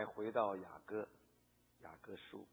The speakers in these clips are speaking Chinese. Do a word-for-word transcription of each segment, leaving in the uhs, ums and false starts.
来回到雅歌，雅歌书。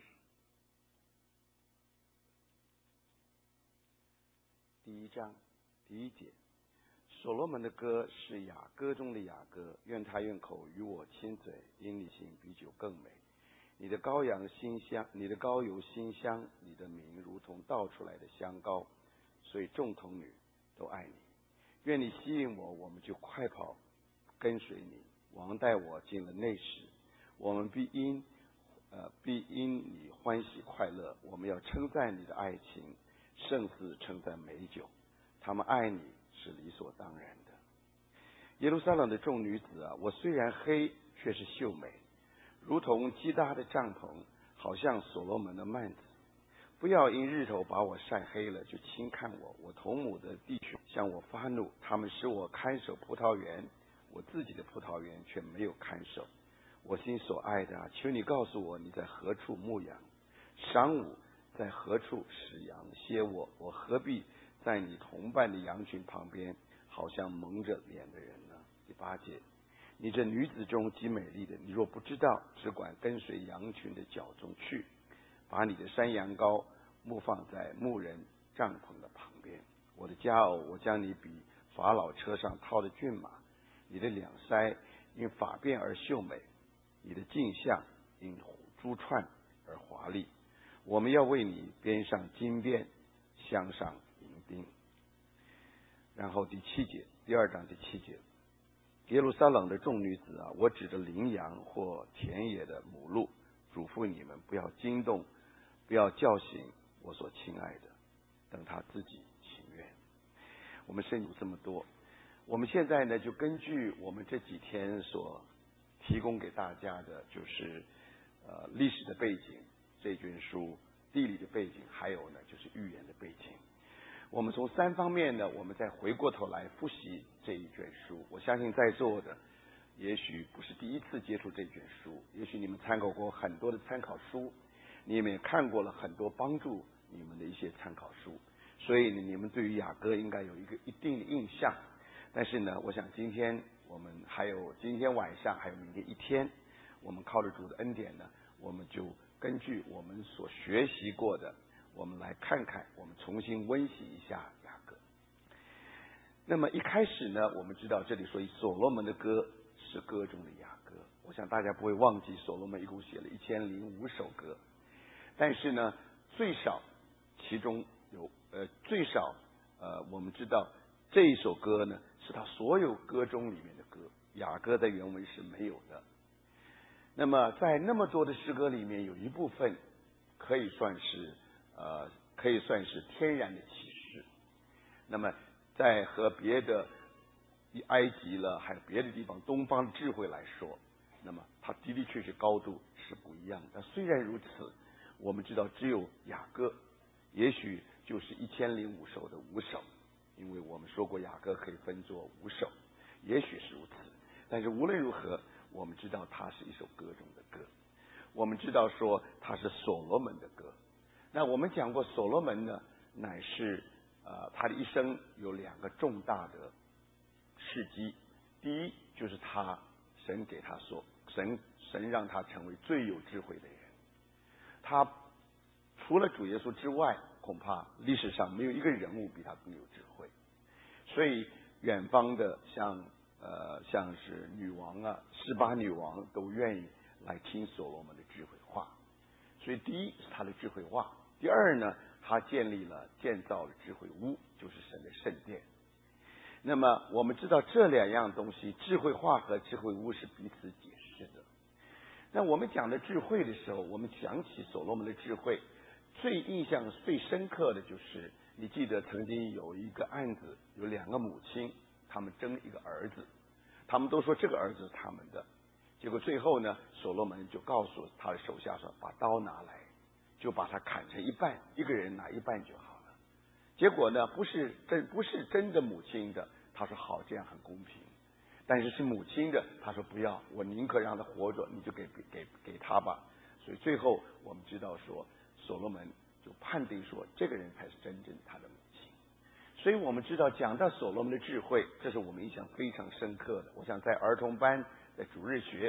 第一章第一节，所罗门的歌是雅歌中的雅歌，愿他用口与我亲嘴，因你行比酒更美。你的羔羊馨香，你的膏油馨香，你的名如同倒出来的香膏，所以众童女都爱你。愿你吸引我，我们就快跑跟随你。王带我进了内室，我们必因呃必因你欢喜快乐。我们要称赞你的爱情，胜似称赞美酒。他们爱你是理所当然的。耶路撒冷的众女子啊，我虽然黑，却是秀美，如同基搭的帐篷，好像所罗门的幔子。不要因日头把我晒黑了，就轻看我。我同母的弟兄向我发怒，他们使我看守葡萄园，我自己的葡萄园却没有看守。我心所爱的啊，求你告诉我，你在何处牧羊？晌午在何处使羊歇卧？我何必在你同伴的羊群旁边，好像蒙着脸的人呢？第八节，你这女子中极美丽的，你若不知道，只管跟随羊群的脚中去，把你的山羊羔牧放在牧人帐篷的旁边。我的佳偶，我将你比法老车上套的骏马，你的两腮因发辫而秀美，你的颈项因珠串而华丽。我们要为你编上金辫，镶上银钉。然后第七节，第二章第七节，耶路撒冷的众女子啊，我指着羚羊或田野的母鹿，嘱咐你们不要惊动，不要叫醒我所亲爱的，等他自己情愿。我们深读这么多，我们现在呢，就根据我们这几天所提供给大家的，就是呃历史的背景，这卷书地理的背景，还有呢就是预言的背景。我们从三方面呢，我们再回过头来复习这一卷书。我相信在座的也许不是第一次接触这卷书，也许你们参考过很多的参考书，你们也看过了很多帮助你们的一些参考书，所以呢，你们对于雅歌应该有一个一定的印象。但是呢，我想今天我们还有今天晚上还有明天一天，我们靠着主的恩典呢，我们就根据我们所学习过的，我们来看看，我们重新温习一下雅歌。那么一开始呢，我们知道这里说所罗门的歌是歌中的雅歌，我想大家不会忘记所罗门一共写了一千零五首歌，但是呢，最少其中有呃最少呃我们知道这一首歌呢是他所有歌中里面的歌，雅歌在原文是没有的。那么在那么多的诗歌里面，有一部分可以算是呃可以算是天然的启示。那么在和别的埃及了还有别的地方东方的智慧来说，那么它的的确确高度是不一样的。但虽然如此，我们知道只有雅歌也许就是一千零五首的五首，因为我们说过雅歌可以分作五首，也许是如此。但是无论如何，我们知道它是一首歌中的歌，我们知道说它是所罗门的歌。那我们讲过所罗门呢，乃是呃他的一生有两个重大的事迹。第一就是他神给他说神神让他成为最有智慧的人，他除了主耶稣之外，恐怕历史上没有一个人物比他更有智慧。所以远方的像呃像是女王啊，十八女王都愿意来听所罗门的智慧话。所以第一是他的智慧话，第二呢，他建立了建造了智慧屋，就是神的圣殿。那么我们知道这两样东西，智慧话和智慧屋是彼此解释的。那我们讲的智慧的时候，我们讲起所罗门的智慧，最印象最深刻的就是，你记得曾经有一个案子，有两个母亲，他们争一个儿子，他们都说这个儿子是他们的，结果最后呢，所罗门就告诉他的手下说，把刀拿来，就把它砍成一半，一个人拿一半就好了。结果呢，不是真不是真的母亲的，他说好，这样很公平。但是是母亲的，他说不要，我宁可让他活着，你就给给给他吧。所以最后我们知道说，所罗门就判定说，这个人才是真正他的母亲。所以我们知道，讲到所罗门的智慧，这是我们印象非常深刻的。我想在儿童班，在主日学，我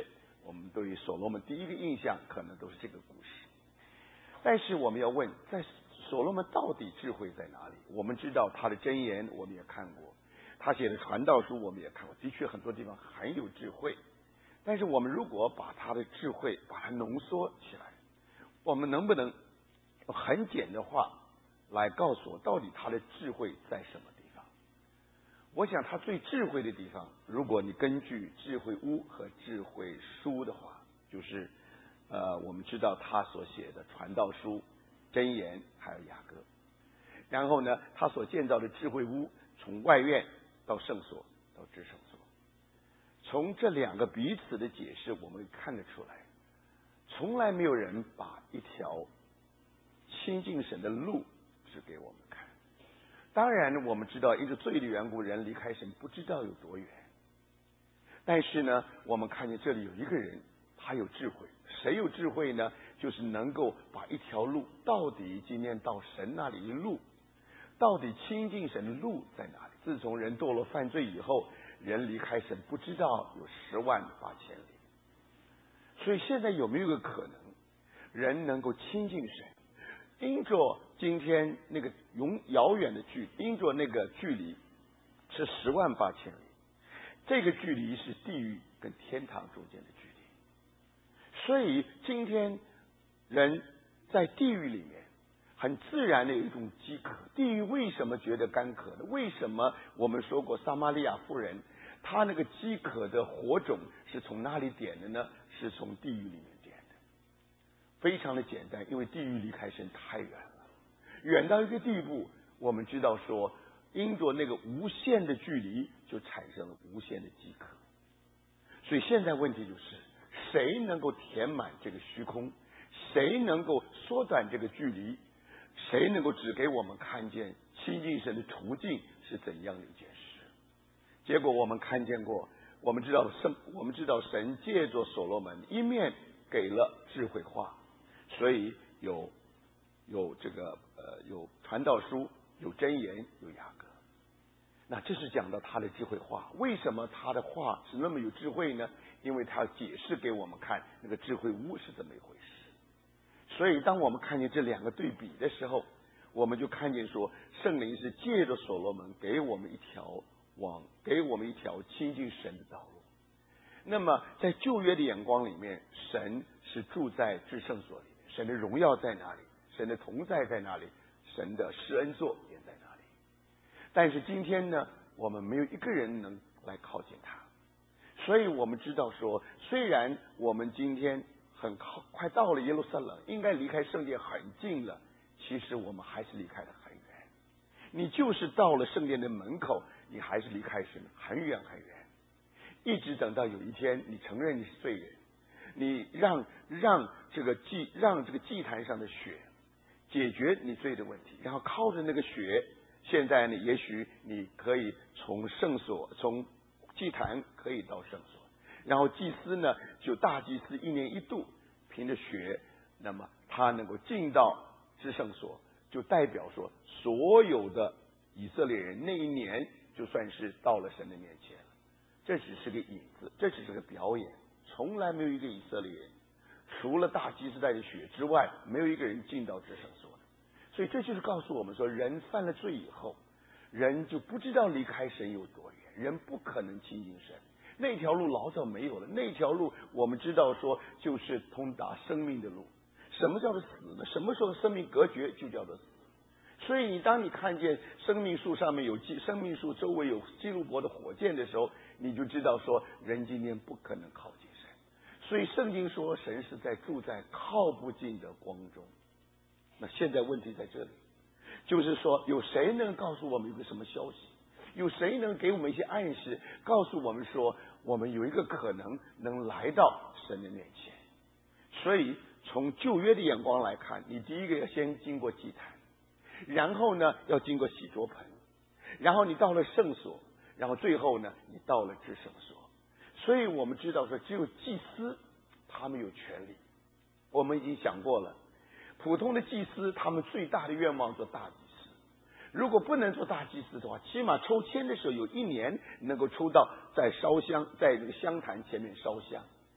我们对于所罗门第一个印象可能都是这个故事。但是我们要问，在所罗门到底智慧在哪里？我们知道他的箴言我们也看过，他写的传道书我们也看过，的确很多地方很有智慧。但是我们如果把他的智慧把它浓缩起来，我们能不能很简的话来告诉我，到底他的智慧在什么地方？我想他最智慧的地方，如果你根据智慧屋和智慧书的话，就是呃，我们知道他所写的传道书、箴言还有雅歌。然后呢，他所建造的智慧屋，从外院到圣所到至圣所，从这两个彼此的解释，我们看得出来，从来没有人把一条亲近神的路指给我们看。当然我们知道因着罪的缘故，人离开神不知道有多远。但是呢，我们看见这里有一个人，他有智慧。谁有智慧呢？就是能够把一条路，到底今天到神那里的路，到底亲近神的路在哪里？自从人堕落犯罪以后，人离开神不知道有十万八千里。所以现在有没有个可能，人能够亲近神，因着今天那个永遥远的距，因着那个距离是十万八千里，这个距离是地狱跟天堂中间的距离。所以今天人在地狱里面很自然的有一种饥渴。地狱为什么觉得干渴呢？为什么我们说过撒玛利亚妇人她那个饥渴的火种是从哪里点的呢？是从地狱里面点的。非常的简单，因为地狱离开神太远了，远到一个地步，我们知道说因着那个无限的距离就产生了无限的饥渴。所以现在问题就是谁能够填满这个虚空，谁能够缩短这个距离，谁能够只给我们看见亲近神的途径是怎样的一件事。结果我们看见过，我们知道神我们知道神借着所罗门一面给了智慧话，所以有有这个呃有传道书，有箴言，有雅歌。那这是讲到他的智慧话。为什么他的话是那么有智慧呢？因为他解释给我们看那个智慧屋是怎么一回事。所以当我们看见这两个对比的时候，我们就看见说圣灵是借着所罗门给我们一条往给我们一条亲近神的道路。那么在旧约的眼光里面，神是住在至圣所里面，神的荣耀在哪里？神的同在在哪里？神的施恩座也在哪里？但是今天呢，我们没有一个人能来靠近他。所以我们知道说，虽然我们今天很靠快到了耶路撒冷，应该离开圣殿很近了，其实我们还是离开得很远。你就是到了圣殿的门口，你还是离开神很远很远。一直等到有一天你承认你是罪人，你让让这个祭让这个祭坛上的血解决你罪的问题，然后靠着那个血，现在呢，也许你可以从圣所从祭坛可以到圣所，然后祭司呢，就大祭司一年一度凭着血，那么他能够进到至圣所，就代表说所有的以色列人那一年就算是到了神的面前了。这只是个影子，这只是个表演，从来没有一个以色列人除了大祭司带的血之外，没有一个人进到至圣所的。所以这就是告诉我们说，人犯了罪以后，人就不知道离开神有多远，人不可能亲近神。那条路老早没有了，那条路我们知道说就是通达生命的路。什么叫做死呢？什么时候生命隔绝就叫做死。所以你当你看见生命树上面有生命树周围有基路伯的火箭的时候，你就知道说人今天不可能靠近神。所以圣经说神是在住在靠不近的光中。那现在问题在这里，就是说有谁能告诉我们有个什么消息？有谁能给我们一些暗示，告诉我们说我们有一个可能能来到神的面前？所以从旧约的眼光来看，你第一个要先经过祭坛，然后呢要经过洗濯盆，然后你到了圣所，然后最后呢你到了至圣所。所以我们知道说只有祭司他们有权利。我们已经讲过了，普通的祭司他们最大的愿望做大祭司，如果不能做大祭司的话，起码抽签的时候有一年能够抽到在烧香，在这个香坛前面烧香。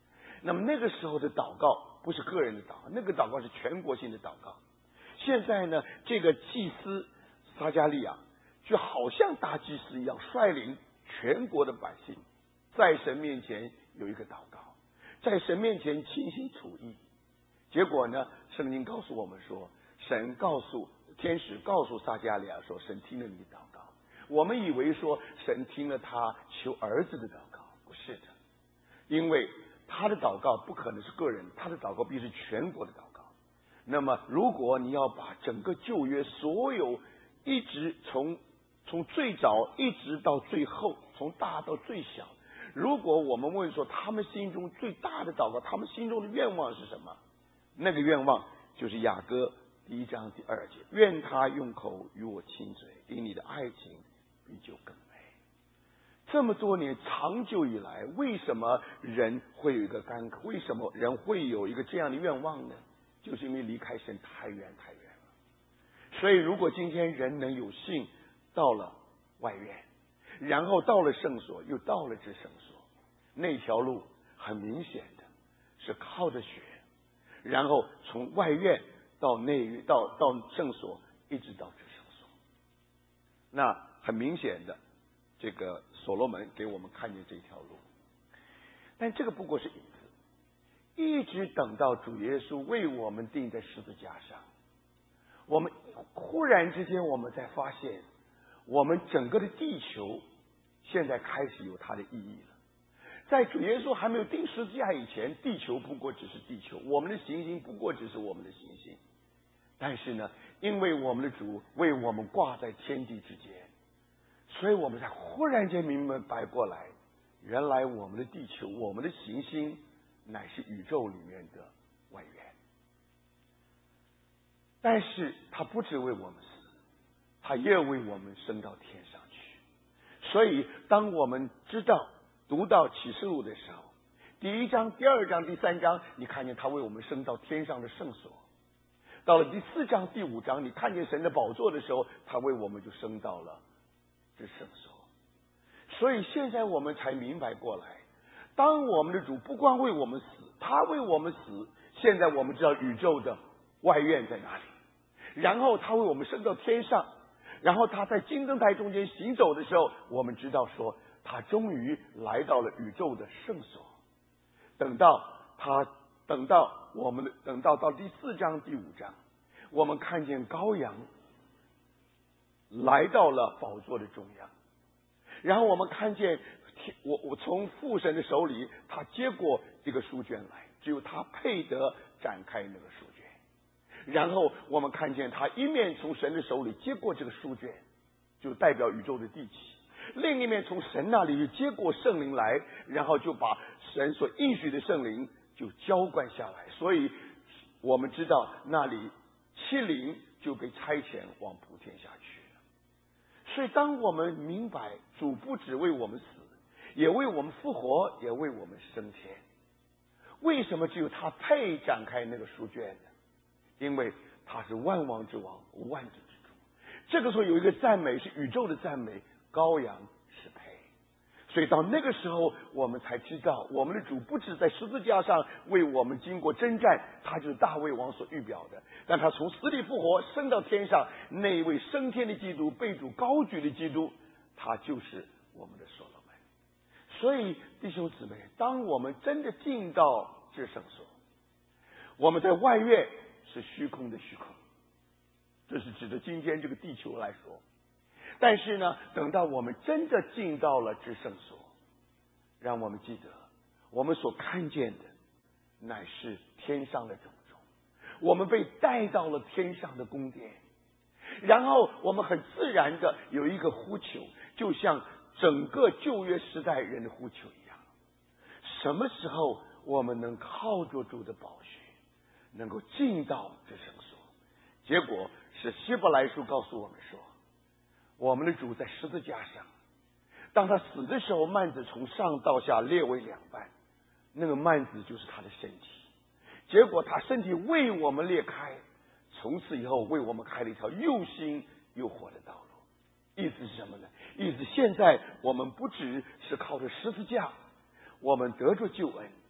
那么那个时候的祷告不是个人的祷告，那个祷告是全国性的祷告。现在呢，这个祭司撒迦利亚就好像大祭司一样，率领全国的百姓在神面前有一个祷告，在神面前倾心吐意。结果呢，圣经告诉我们说，神告诉天使告诉撒迦利亚说，神听了你的祷告。我们以为说神听了他求儿子的祷告，不是的，因为他的祷告不可能是个人，他的祷告必是全国的祷告。那么如果你要把整个旧约所有一直从从最早一直到最后，从大到最小，如果我们问说他们心中最大的祷告，他们心中的愿望是什么？那个愿望就是雅歌第一章第二节，愿他用口与我亲嘴，因你的爱情比酒更美。这么多年长久以来，为什么人会有一个干渴？为什么人会有一个这样的愿望呢？就是因为离开神太远太远了。所以如果今天人能有幸到了外院，然后到了圣所，又到了这圣所，那条路很明显的是靠着血，然后从外院到内到到圣所，一直到这圣所。那很明显的，这个所罗门给我们看见这条路，但这个不过是影子，一直等到主耶稣为我们钉在十字架上，我们忽然之间我们才发现，我们整个的地球现在开始有它的意义了。在主耶稣还没有钉十字架以前，地球不过只是地球，我们的行星不过只是我们的行星。但是呢，因为我们的主为我们挂在天地之间，所以我们才忽然间明白过来，原来我们的地球，我们的行星乃是宇宙里面的外缘。但是他不只为我们死，他也为我们升到天上去。所以当我们知道读到启示录的时候，第一章第二章第三章，你看见他为我们升到天上的圣所，到了第四章第五章，你看见神的宝座的时候，他为我们就升到了这圣所。所以现在我们才明白过来，当我们的主不光为我们死，他为我们死，现在我们知道宇宙的外院在哪里，然后他为我们升到天上，然后他在金灯台中间行走的时候，我们知道说他终于来到了宇宙的圣所。等到他等到我们等到到第四章第五章，我们看见羔羊来到了宝座的中央，然后我们看见我我从父神的手里，他接过这个书卷来，只有他配得展开那个书卷。然后我们看见他一面从神的手里接过这个书卷，就代表宇宙的地气；另一面从神那里又接过圣灵来，然后就把神所应许的圣灵就浇灌下来。所以我们知道那里七灵就被差遣往普天下去了。所以当我们明白主不只为我们死，也为我们复活，也为我们升天，为什么只有他配展开那个书卷呢？因为他是万王之王，万主之主。这个时候有一个赞美是宇宙的赞美，羔羊是配。所以到那个时候我们才知道，我们的主不只在十字架上为我们经过征战，他就是大卫王所预表的，但他从死里复活升到天上，那一位升天的基督，被主高举的基督，他就是我们的所罗门。所以弟兄姊妹，当我们真的进到至圣所，我们在外院是虚空的虚空，这是指的今天这个地球来说。但是呢，等到我们真的进到了至圣所，让我们记得我们所看见的乃是天上的种种，我们被带到了天上的宫殿，然后我们很自然的有一个呼求，就像整个旧约时代人的呼求一样，什么时候我们能靠着主的宝血能够进到这圣所？结果是希伯来书告诉我们说，我们的主在十字架上，当他死的时候，幔子从上到下裂为两半，那个幔子就是他的身体。结果他身体为我们裂开，从此以后为我们开了一条又新又活的道路。意思是什么呢？意思现在我们不只是靠着十字架我们得着救恩，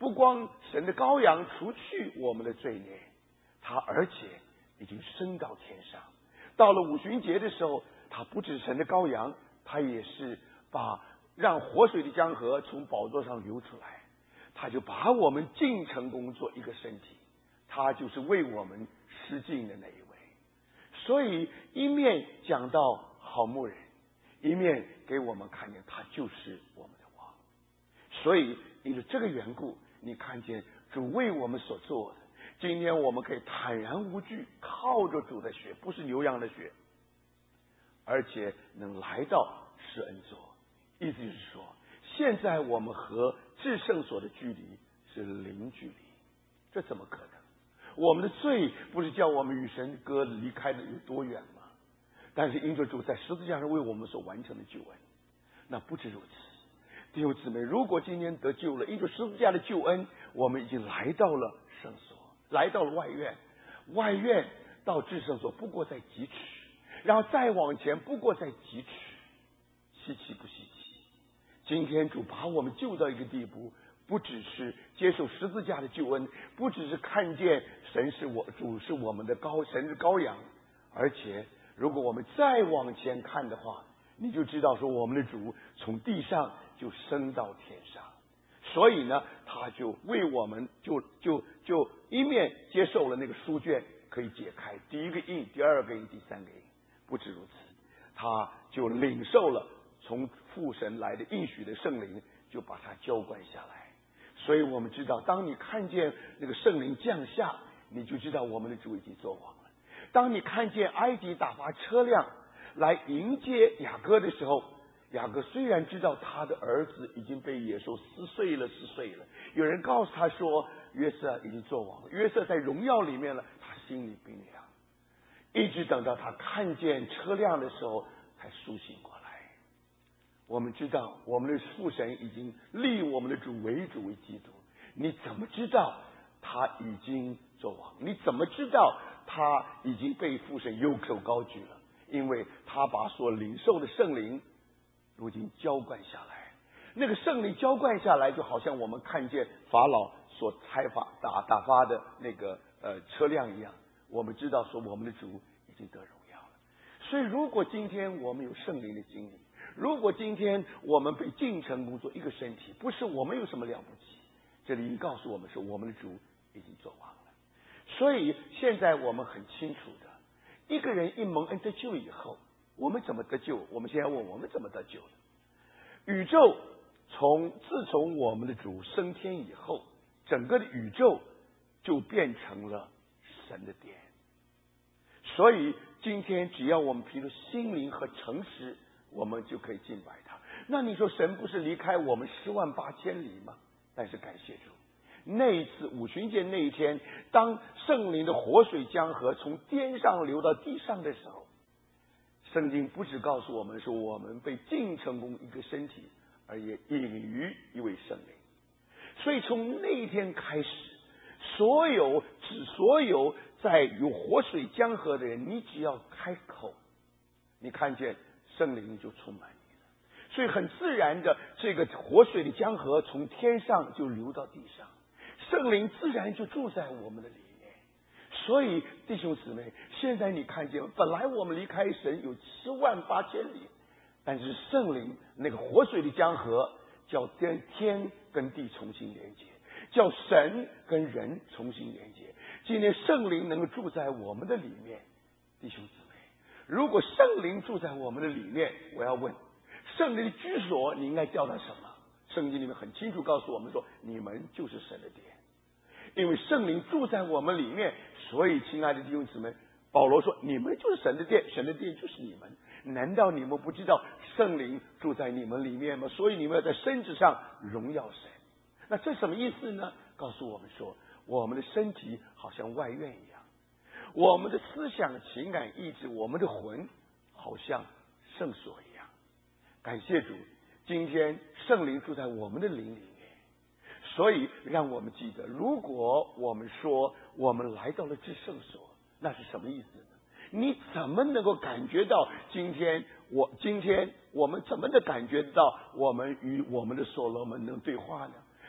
不光神的羔羊除去我们的罪孽，他而且已经升到天上。到了五旬节的时候，他不只是神的羔羊，他也是把让活水的江河从宝座上流出来，他就把我们进城工作一个身体，他就是为我们施尽的那一位。所以一面讲到好牧人，一面给我们看见他就是我们的王。所以因为这个缘故，你看见主为我们所做的，今天我们可以坦然无惧，靠着主的血，不是牛羊的血，而且能来到施恩座。意思就是说，现在我们和至圣所的距离是零距离，这怎么可能？我们的罪不是叫我们与神隔离开的有多远吗？但是因着主在十字架上为我们所完成的救恩，那不止如此。弟兄姊妹，如果今天得救了，因着十字架的救恩，我们已经来到了圣所，来到了外院，外院到至圣所不过在几尺，然后再往前不过在几尺，稀奇不稀奇？今天主把我们救到一个地步，不只是接受十字架的救恩，不只是看见神是我主是我们的羔神是羔羊，而且如果我们再往前看的话，你就知道说我们的主从地上就升到天上。所以呢，他就为我们就就就一面接受了那个书卷可以解开，第一个印，第二个印，第三个印。不止如此，他就领受了从父神来的应许的圣灵，就把它浇灌下来。所以我们知道，当你看见那个圣灵降下，你就知道我们的主已经作王了。当你看见埃及打发车辆来迎接雅各的时候，雅各虽然知道他的儿子已经被野兽撕碎了撕碎了，有人告诉他说约瑟已经作王了，约瑟在荣耀里面了，他心里冰凉，一直等到他看见车辆的时候才苏醒过来。我们知道我们的父神已经立我们的主为主为基督，你怎么知道他已经作王？你怎么知道他已经被父神右手高举了？因为他把所领受的圣灵如今浇灌下来，那个圣灵浇灌下来，就好像我们看见法老所拆发打打发的那个呃车辆一样，我们知道说我们的主已经得荣耀了。所以如果今天我们有圣灵的经历，如果今天我们被进城工作一个身体，不是我们有什么了不起，这里已经告诉我们说我们的主已经作王了。所以现在我们很清楚的，一个人一蒙恩得救以后，我们怎么得救？我们现在问我们怎么得救的？宇宙从自从我们的主升天以后，整个的宇宙就变成了神的殿。所以今天只要我们凭着心灵和诚实，我们就可以敬拜他。那你说神不是离开我们十万八千里吗？但是感谢主，那一次五旬节那一天，当圣灵的活水江河从天上流到地上的时候，圣经不只告诉我们说我们被进成功一个身体，而也隐于一位圣灵。所以从那一天开始，所有指所有在有活水江河的人，你只要开口，你看见圣灵就充满你了。所以很自然的，这个活水的江河从天上就流到地上，圣灵自然就住在我们的里面。所以弟兄姊妹，现在你看见，本来我们离开神有七万八千里，但是圣灵那个活水的江河叫天天跟地重新连接，叫神跟人重新连接。今天圣灵能够住在我们的里面，弟兄姊妹，如果圣灵住在我们的里面，我要问，圣灵的居所你应该叫它什么？圣经里面很清楚告诉我们说，你们就是神的殿。因为圣灵住在我们里面，所以亲爱的弟兄姊妹，保罗说你们就是神的殿，神的殿就是你们。难道你们不知道圣灵住在你们里面吗？所以你们要在身子上荣耀神。那这什么意思呢？告诉我们说，我们的身体好像外院一样，我们的思想情感意志，我们的魂好像圣所一样。感谢主，今天圣灵住在我们的灵里面。所以让我们记得，如果我们说我们来到了至圣所，那是什么意思呢？你怎么能够感觉到今天我今天我们怎么能感觉到我们与我们的所罗门能对话呢？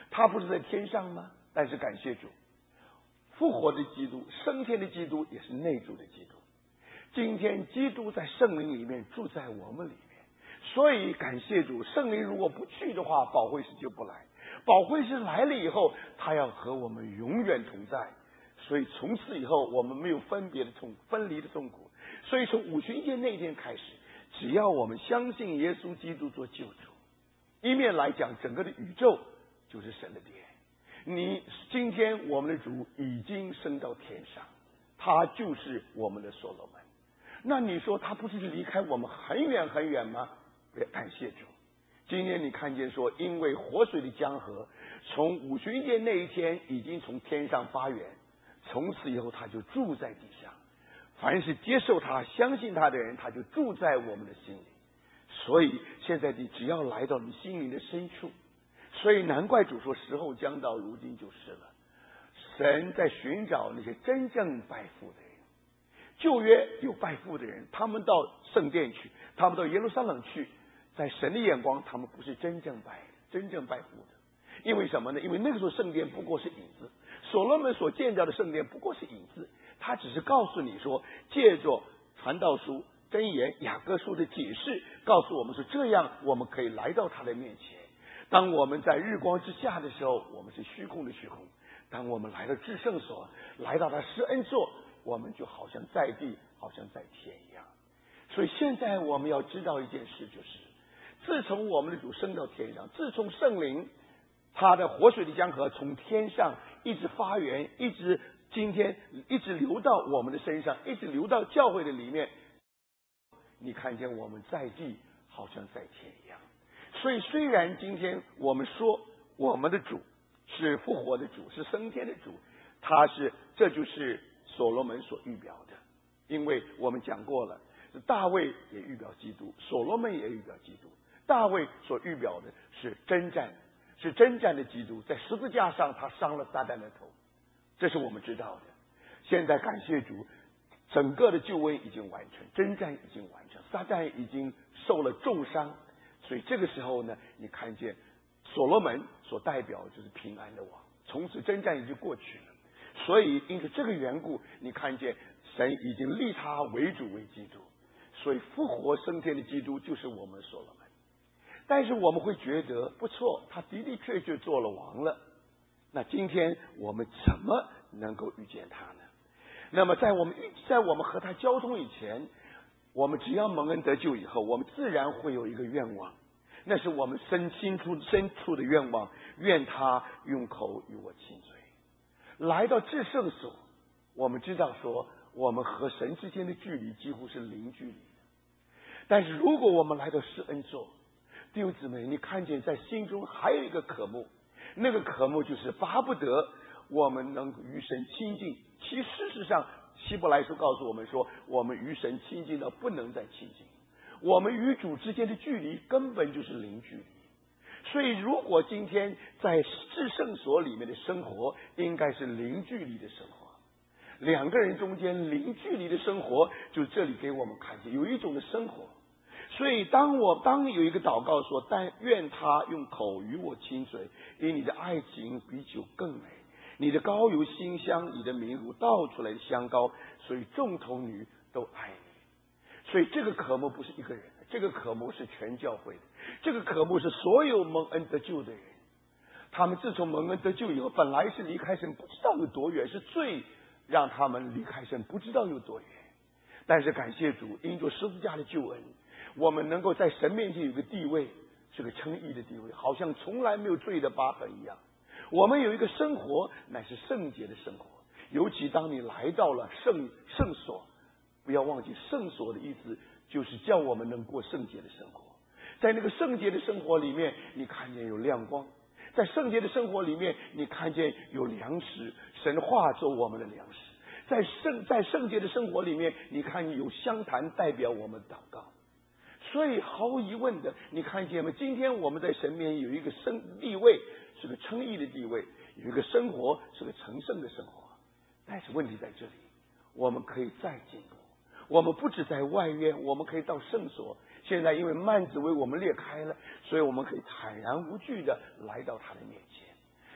他不是在天上吗？但是感谢主，复活的基督，升天的基督也是内住的基督。今天基督在圣灵里面住在我们里面，所以感谢主，圣灵如果不去的话，保惠师就不来。保惠师来了以后，他要和我们永远同在，所以从此以后我们没有分别的痛分离的痛苦。所以从五旬节那天开始，只要我们相信耶稣基督做救主，一面来讲，整个的宇宙就是神的殿。你今天我们的主已经升到天上，他就是我们的所罗门。那你说他不是离开我们很远很远吗？感谢主，今天你看见说，因为活水的江河从五旬节那一天已经从天上发源，从此以后他就住在地上，凡是接受他相信他的人，他就住在我们的心里。所以现在你只要来到你心灵的深处，所以难怪主说时候将到，如今就是了。神在寻找那些真正拜父的人。旧约有拜父的人，他们到圣殿去，他们到耶路撒冷去，在神的眼光他们不是真正拜真正拜父的。因为什么呢？因为那个时候圣殿不过是影子，所罗门所建造的圣殿不过是影子，他只是告诉你说，借着传道书、箴言、雅各书的解释，告诉我们说，这样我们可以来到他的面前。当我们在日光之下的时候，我们是虚空的虚空；当我们来到至圣所，来到他施恩座，我们就好像在地，好像在天一样。所以现在我们要知道一件事，就是自从我们的主升到天上，自从圣灵他的活水的江河从天上一直发源，一直今天一直流到我们的身上，一直流到教会的里面，你看见我们在地好像在天一样。所以虽然今天我们说我们的主是复活的主，是升天的主，他是这就是所罗门所预表的。因为我们讲过了，大卫也预表基督，所罗门也预表基督。大卫所预表的是征战，是征战的基督，在十字架上他伤了撒旦的头，这是我们知道的。现在感谢主，整个的救恩已经完成，征战已经完成，撒旦已经受了重伤。所以这个时候呢，你看见所罗门所代表就是平安的王，从此征战已经过去了。所以因此这个缘故，你看见神已经立他为主为基督，所以复活升天的基督就是我们所罗门。但是我们会觉得不错，他的的确确做了王了。那今天我们怎么能够遇见他呢？那么在我们在我们和他交通以前，我们只要蒙恩得救以后，我们自然会有一个愿望，那是我们深心处深处的愿望，愿他用口与我亲嘴。来到至圣所，我们知道说我们和神之间的距离几乎是零距离的。但是如果我们来到施恩座，弟兄姊妹，你看见在心中还有一个渴慕，那个渴慕就是巴不得我们能与神亲近。其事实上希伯来书告诉我们说，我们与神亲近到不能再亲近，我们与主之间的距离根本就是零距离。所以如果今天在至圣所里面的生活应该是零距离的生活，两个人中间零距离的生活，就这里给我们看见有一种的生活。所以当我当有一个祷告说，但愿他用口与我亲嘴，因你的爱情比酒更美，你的膏油馨香，你的名如倒出来的香膏，所以众童女都爱你。所以这个渴慕不是一个人的，这个渴慕是全教会的，这个渴慕是所有蒙恩得救的人。他们自从蒙恩得救以后，本来是离开神不知道有多远，是罪让他们离开神不知道有多远。但是感谢主，因着十字架的救恩，我们能够在神面前有个地位，是个称义的地位，好像从来没有罪的疤痕一样。我们有一个生活乃是圣洁的生活，尤其当你来到了圣圣所，不要忘记圣所的意思就是叫我们能过圣洁的生活。在那个圣洁的生活里面，你看见有亮光，在圣洁的生活里面，你看见有粮食，神化作我们的粮食。在圣在圣洁的生活里面，你看见有香坛代表我们祷告。所以毫无疑问的，你看见吗？今天我们在神面前有一个圣地位，是个称义的地位，有一个生活是个成圣的生活。但是问题在这里，我们可以再进步，我们不止在外院，我们可以到圣所。现在因为幔子为我们裂开了，所以我们可以坦然无惧的来到他的面前。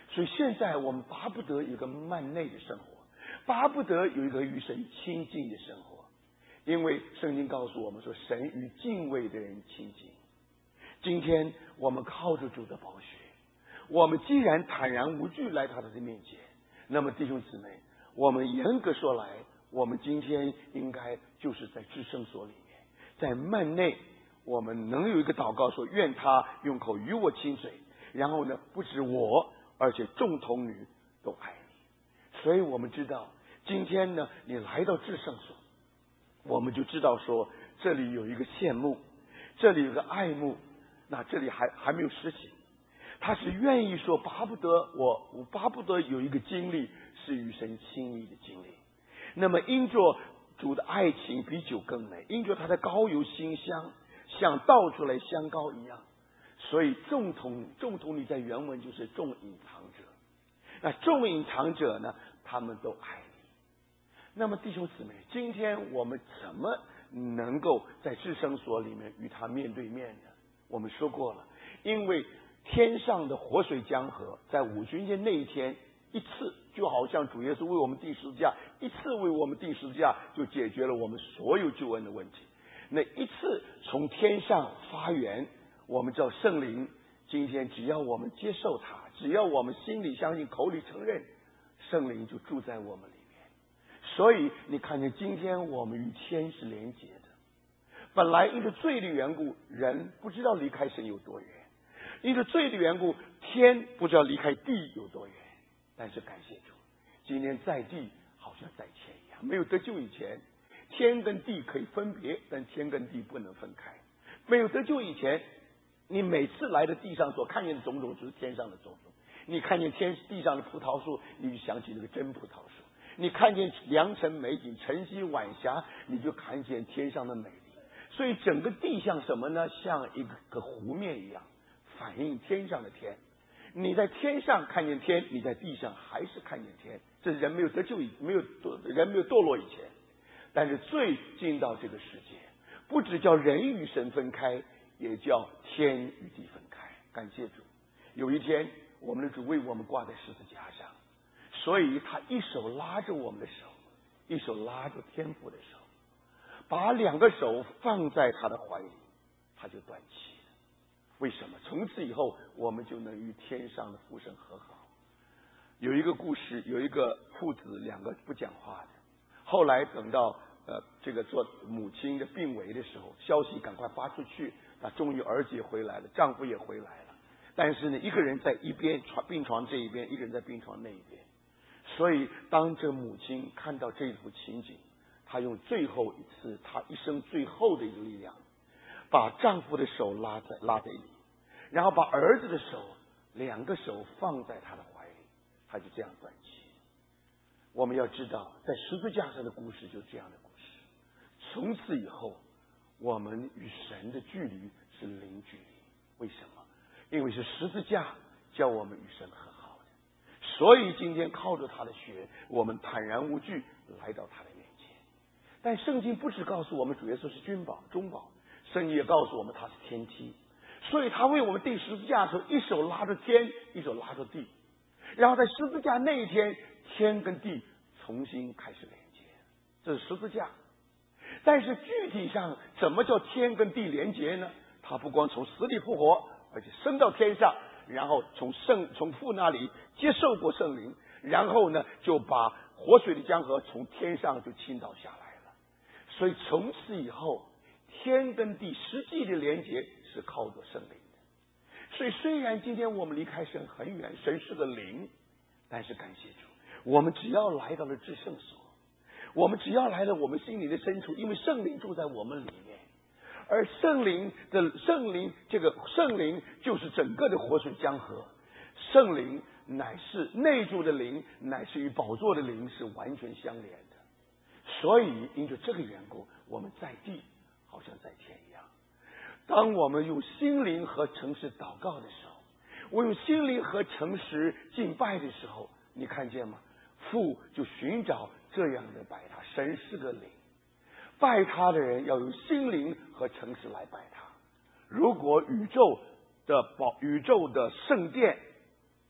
所以现在我们巴不得有一个慢内的生活，巴不得有一个与神亲近的生活，因为圣经告诉我们说，神与敬畏的人亲近。今天我们靠着主的宝血，我们既然坦然无惧来到他的面前，那么弟兄姊妹，我们严格说来，我们今天应该就是在至圣所里面，在幔内，我们能有一个祷告说，愿他用口与我亲嘴，然后呢，不止我，而且众童女都爱你。所以我们知道，今天呢，你来到至圣所，我们就知道说，这里有一个羡慕，这里有个爱慕，那这里还还没有实行。他是愿意说，巴不得我，我巴不得有一个经历是与神亲密的经历。那么因着主的爱情比酒更美，因着他的膏油馨香，像倒出来香膏一样，所以众童众童女在原文就是众隐藏者。那众隐藏者呢，他们都爱你。那么弟兄姊妹，今天我们怎么能够在至圣所里面与他面对面呢？我们说过了，因为天上的活水江河在五旬节那一天一次，就好像主耶稣为我们钉十字架，一次为我们钉十字架就解决了我们所有救恩的问题。那一次从天上发源，我们叫圣灵，今天只要我们接受它，只要我们心里相信，口里承认，圣灵就住在我们里面。所以你看见今天我们与天是连结的。本来因着罪的缘故，人不知道离开神有多远，因着罪的缘故，天不知道离开地有多远。但是感谢主，今天在地好像在天一样，没有得救以前，天跟地可以分别，但天跟地不能分开。没有得救以前，你每次来的地上所看见的种种就是天上的种种。你看见天地上的葡萄树，你就想起那个真葡萄树；你看见良辰美景、晨曦晚霞，你就看见天上的美丽。所以整个地像什么呢？像一个湖面一样，反映天上的天。你在天上看见天，你在地上还是看见天。这是人没有得救以没有人没有堕落以前。但是罪进到这个世界，不只叫人与神分开，也叫天与地分开。感谢主，有一天我们的主为我们挂在十字架上，所以他一手拉着我们的手，一手拉着天父的手，把两个手放在他的怀里，他就断气了。为什么？从此以后我们就能与天上的父神和好。有一个故事，有一个父子两个不讲话的，后来等到呃这个做母亲的病危的时候，消息赶快发出去，那终于儿子也回来了，丈夫也回来了，但是呢，一个人在一边床病床这一边，一个人在病床那一边。所以当这母亲看到这幅情景，她用最后一次她一生最后的一个力量，把丈夫的手拉在拉在里，然后把儿子的手两个手放在他的怀里，他就这样断气。我们要知道，在十字架上的故事就这样的故事。从此以后，我们与神的距离是零距离。为什么？因为是十字架叫我们与神和好的。所以今天靠着他的血，我们坦然无惧来到他的面前。但圣经不只告诉我们主耶稣是君宝中宝，圣经也告诉我们他是天梯。所以他为我们钉十字架的时候，一手拉着天，一手拉着地，然后在十字架那一天，天跟地重新开始连接，这是十字架。但是具体上怎么叫天跟地连接呢？他不光从死里复活，而且升到天上，然后从圣从父那里接受过圣灵，然后呢就把活水的江河从天上就倾倒下来了。所以从此以后，天跟地实际的连接是靠着圣灵的。所以虽然今天我们离开神很远，神是个灵，但是感谢主，我们只要来到了至圣所，我们只要来了我们心里的深处，因为圣灵住在我们里面，而圣灵的圣灵这个圣灵就是整个的活水江河，圣灵乃是内住的灵，乃是与宝座的灵是完全相连的。所以因着这个缘故，我们在地好像在天一样。当我们用心灵和诚实祷告的时候，我用心灵和诚实敬拜的时候，你看见吗？父就寻找这样的拜他。神是个灵，拜他的人要用心灵和诚实来拜他。如果宇宙的宝宇宙的圣殿，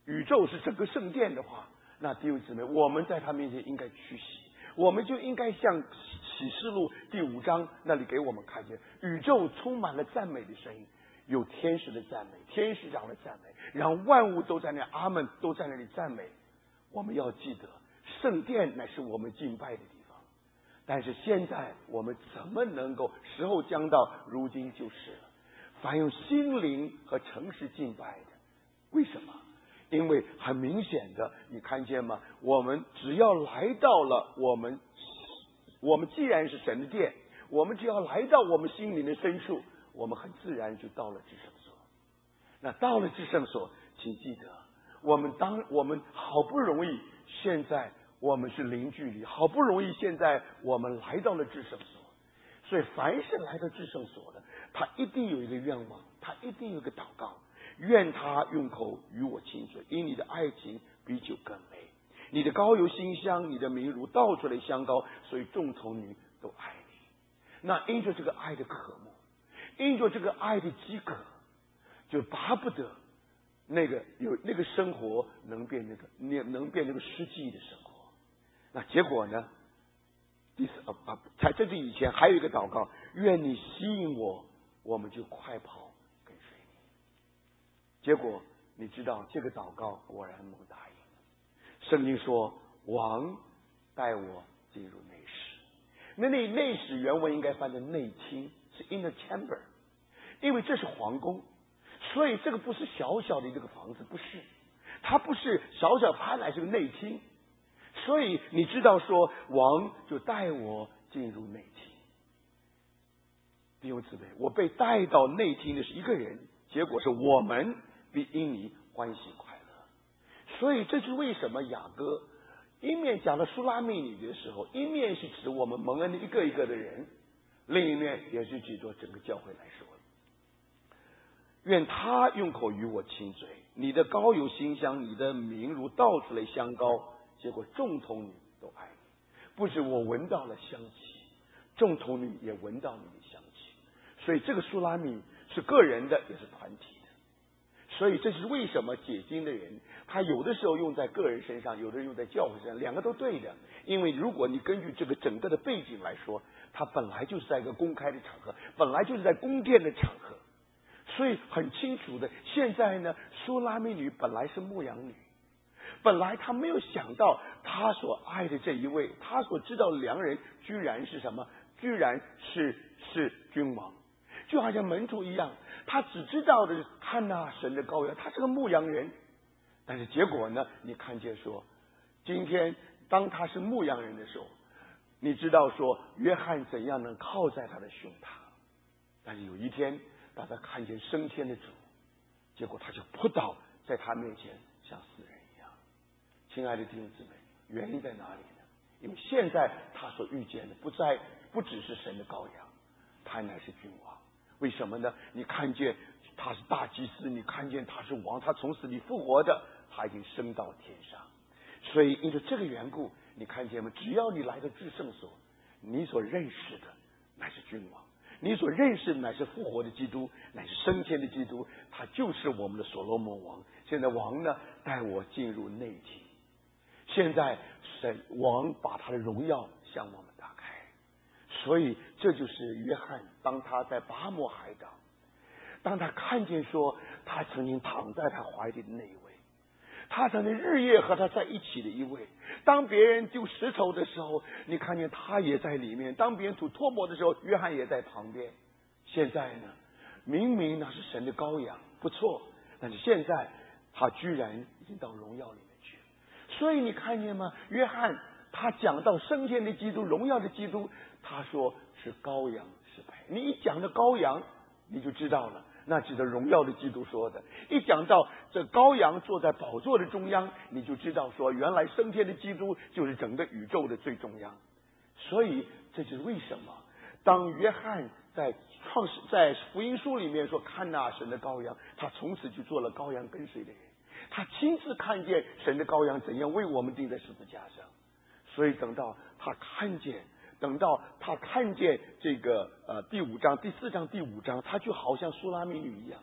宇宙是整个圣殿的话，那弟兄姊妹，我们在他面前应该屈膝，我们就应该像启示录第五章那里给我们看见，宇宙充满了赞美的声音，有天使的赞美，天使长的赞美，然后万物都在那阿们都在那里赞美。我们要记得，圣殿乃是我们敬拜的地方。但是现在我们怎么能够时候将到，如今就是了。凡用心灵和诚实敬拜的，为什么？因为很明显的，你看见吗？我们只要来到了我们，我们既然是神的殿，我们只要来到我们心灵的深处，我们很自然就到了至圣所。那到了至圣所，请记得，我们当我们好不容易现在我们是零距离，好不容易现在我们来到了至圣所，所以凡是来到至圣所的，他一定有一个愿望，他一定有一个祷告，愿他用口与我亲嘴，因你的爱情比酒更美，你的膏油馨香，你的名如倒出来香膏，所以众童女都爱你。那因着这个爱的渴慕，因着这个爱的饥渴，就巴不得那个有那个生活能变那个能变那个实际的生活。那结果呢？第四啊啊，在这以前还有一个祷告，愿你吸引我，我们就快跑跟随你。结果你知道这个祷告果然蒙答应。圣经说，王带我进入内室。那内内室原文应该翻成内厅，是 inner chamber， 因为这是皇宫，所以这个不是小小的这个房子，不是，它不是小小，它乃是个内厅。所以你知道说，王就带我进入内厅。弟兄姊妹，我被带到内厅的是一个人，结果是我们必因你欢喜快乐。所以这是为什么雅各一面讲了苏拉密女的时候，一面是指我们蒙恩的一个一个的人，另一面也是指着整个教会来说。愿他用口与我亲嘴，你的膏油馨香，你的名如倒出来香膏，结果众童女都爱你。不止我闻到了香气，众童女也闻到你的香气。所以这个苏拉密是个人的，也是团体的。所以这是为什么解经的人，他有的时候用在个人身上，有的人用在教会身上，两个都对的。因为如果你根据这个整个的背景来说，他本来就是在一个公开的场合，本来就是在宫殿的场合。所以很清楚的，现在呢，苏拉密女本来是牧羊女，本来她没有想到她所爱的这一位，她所知道的良人居然是什么？居然是是君王，就好像门徒一样，他只知道的是看那神的羔羊，他是个牧羊人。但是结果呢，你看见说，今天当他是牧羊人的时候，你知道说约翰怎样能靠在他的胸膛，但是有一天当他看见升天的主，结果他就扑倒在他面前，像死人一样。亲爱的弟兄姊妹，原因在哪里呢？因为现在他所遇见的不再不只是神的羔羊，他乃是君王。为什么呢？你看见他是大祭司，你看见他是王，他从死里复活的，他已经升到天上。所以因着这个缘故，你看见吗？只要你来到至圣所，你所认识的乃是君王，你所认识的乃是复活的基督，乃是升天的基督，他就是我们的所罗门王。现在王呢，带我进入内厅。现在神王把他的荣耀向我们打开，所以这就是约翰当他在拔摩海岛，当他看见说他曾经躺在他怀里的那一位，他曾经日夜和他在一起的一位，当别人丢石头的时候，你看见他也在里面，当别人吐唾沫的时候，约翰也在旁边。现在呢，明明那是神的羔羊，不错，但是现在他居然已经到荣耀里面去了。所以你看见吗？约翰他讲到升天的基督，荣耀的基督，他说是羔羊是配。你一讲到羔羊，你就知道了，那指的荣耀的基督说的。一讲到这羔羊坐在宝座的中央，你就知道说原来升天的基督就是整个宇宙的最中央。所以这就是为什么当约翰在创始在福音书里面说看那神的羔羊，他从此就做了羔羊跟随的人，他亲自看见神的羔羊怎样为我们钉在十字架上。所以等到他看见等到他看见这个呃第五章第四章第五章，他就好像苏拉密女一样，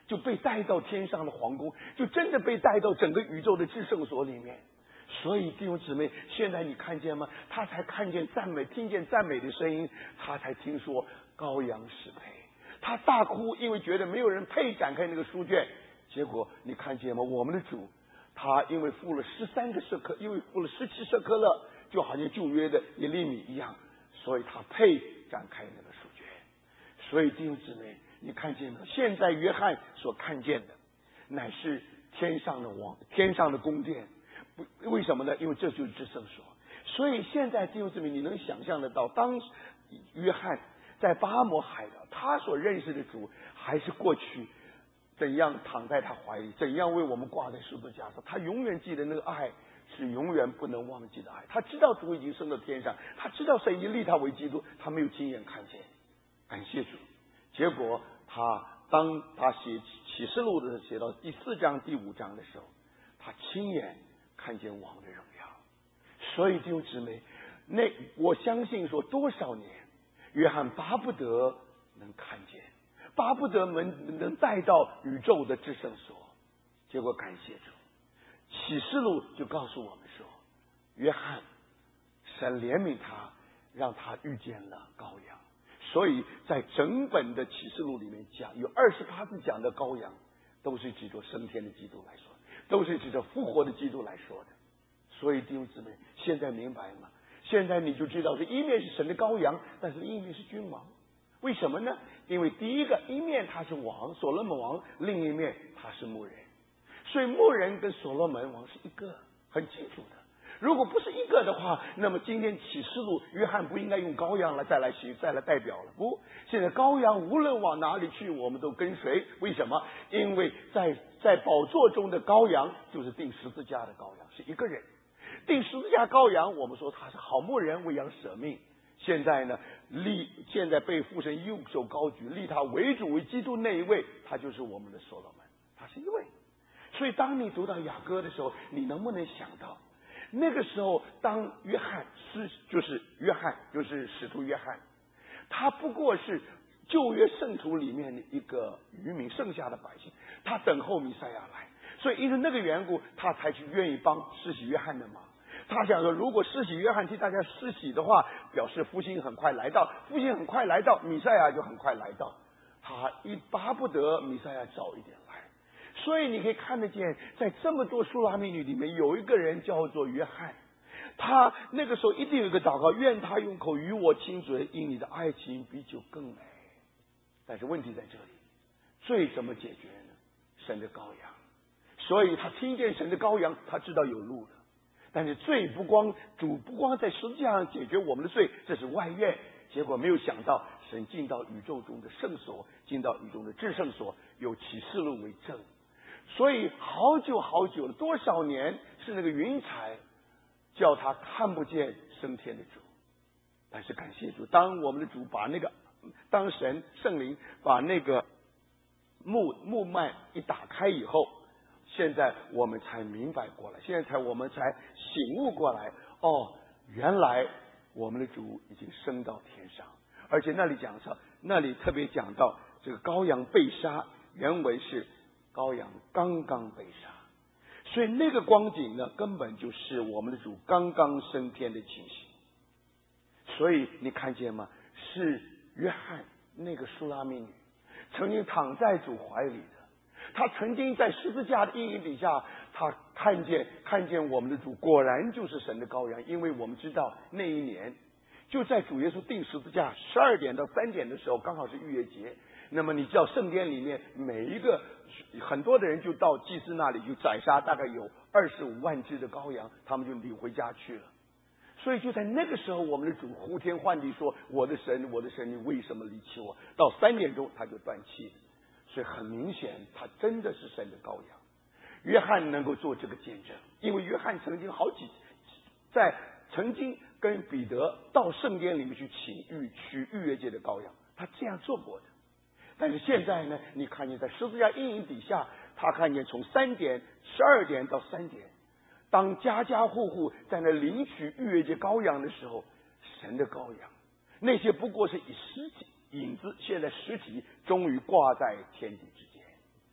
就被带到天上的皇宫，就真的被带到整个宇宙的至圣所里面。所以弟兄姊妹，现在你看见吗？他才看见赞美，听见赞美的声音，他才听说羔羊是配。他大哭，因为觉得没有人配展开那个书卷。结果你看见吗？我们的主，他因为付了十三个舍克，因为付了十七舍克勒，就好像旧约的一粒米一样，所以他配展开那个书卷。所以弟兄姊妹，你看见吗？现在约翰所看见的，乃是天上的王，天上的宫殿。为什么呢？因为这就是至圣所。所以现在弟兄姊妹，你能想象得到，当约翰在巴摩海的，他所认识的主，还是过去怎样躺在他怀里，怎样为我们挂在十字架上。他永远记得那个爱，是永远不能忘记的爱。他知道主已经升到天上，他知道神已经立他为基督，他没有亲眼看见。感谢主。结果他当他写启示录的写到第四章第五章的时候，他亲眼看见王的荣耀。所以弟兄姊妹，那我相信说多少年，约翰巴不得能看见，巴不得能能带到宇宙的至圣所。结果感谢主，启示录就告诉我们说，约翰神怜悯他，让他遇见了羔羊。所以在整本的启示录里面讲，有二十八字讲的羔羊，都是指着升天的基督来说，都是指着复活的基督来说的。所以弟兄姊妹，现在明白吗？现在你就知道，这一面是神的羔羊，但是一面是君王。为什么呢？因为第一个一面他是王，所罗门王；另一面他是牧人。所以牧人跟所罗门王是一个，很清楚的。如果不是一个的话，那么今天启示录约翰不应该用羔羊来再来写再来代表了。不，现在羔羊无论往哪里去，我们都跟随。为什么？因为在在宝座中的羔羊就是钉十字架的羔羊，是一个人。钉十字架羔羊，我们说他是好牧人，为羊舍命。现在呢，立现在被父神右手高举，立他为主为基督那一位，他就是我们的所罗门，他是一位。所以当你读到雅歌的时候，你能不能想到？那个时候，当约翰是就是约翰就是使徒约翰，他不过是旧约圣徒里面的一个渔民，剩下的百姓，他等候弥赛亚来，所以因为那个缘故，他才去愿意帮施洗约翰的忙。他想说，如果施洗约翰替大家施洗的话，表示复兴很快来到，复兴很快来到，弥赛亚就很快来到。他一巴不得弥赛亚早一点来。所以你可以看得见，在这么多书拉密女里面，有一个人叫做约翰，他那个时候一定有一个祷告，愿他用口与我亲嘴，因你的爱情比酒更美。但是问题在这里，罪怎么解决呢？神的羔羊。所以他听见神的羔羊，他知道有路了。但是罪不光主不光在十字架上解决我们的罪，这是外院。结果没有想到，神进到宇宙中的圣所，进到宇宙的至圣所，有启示录为证。所以好久好久了，多少年是那个云彩叫他看不见升天的主。但是感谢主，当我们的主把那个当神圣灵把那个幕幕幔一打开以后，现在我们才明白过来，现在才我们才醒悟过来，哦，原来我们的主已经升到天上。而且那里讲上，那里特别讲到这个羔羊被杀，原文是羔羊刚刚被杀，所以那个光景呢，根本就是我们的主刚刚升天的情形。所以你看见吗？是约翰那个书拉密女曾经躺在主怀里的，他曾经在十字架的阴影底下，他看见看见我们的主果然就是神的羔羊。因为我们知道那一年就在主耶稣钉十字架十二点到三点的时候，刚好是逾越节。那么你知道圣殿里面每一个很多的人就到祭司那里去宰杀，大概有二十五万只的羔羊，他们就领回家去了。所以就在那个时候，我们的主呼天唤地说，我的神我的神，你为什么离弃我？到三点钟他就断气了。所以很明显他真的是神的羔羊。约翰能够做这个见证，因为约翰曾经好几在曾经跟彼得到圣殿里面去请预取逾越节的羔羊，他这样做过的。但是现在呢，你看见在十字架阴影底下，他看见从三点十二点到三点，当家家户户在那领取逾越节羔羊的时候，神的羔羊，那些不过是以实体影子，现在实体终于挂在天地之间。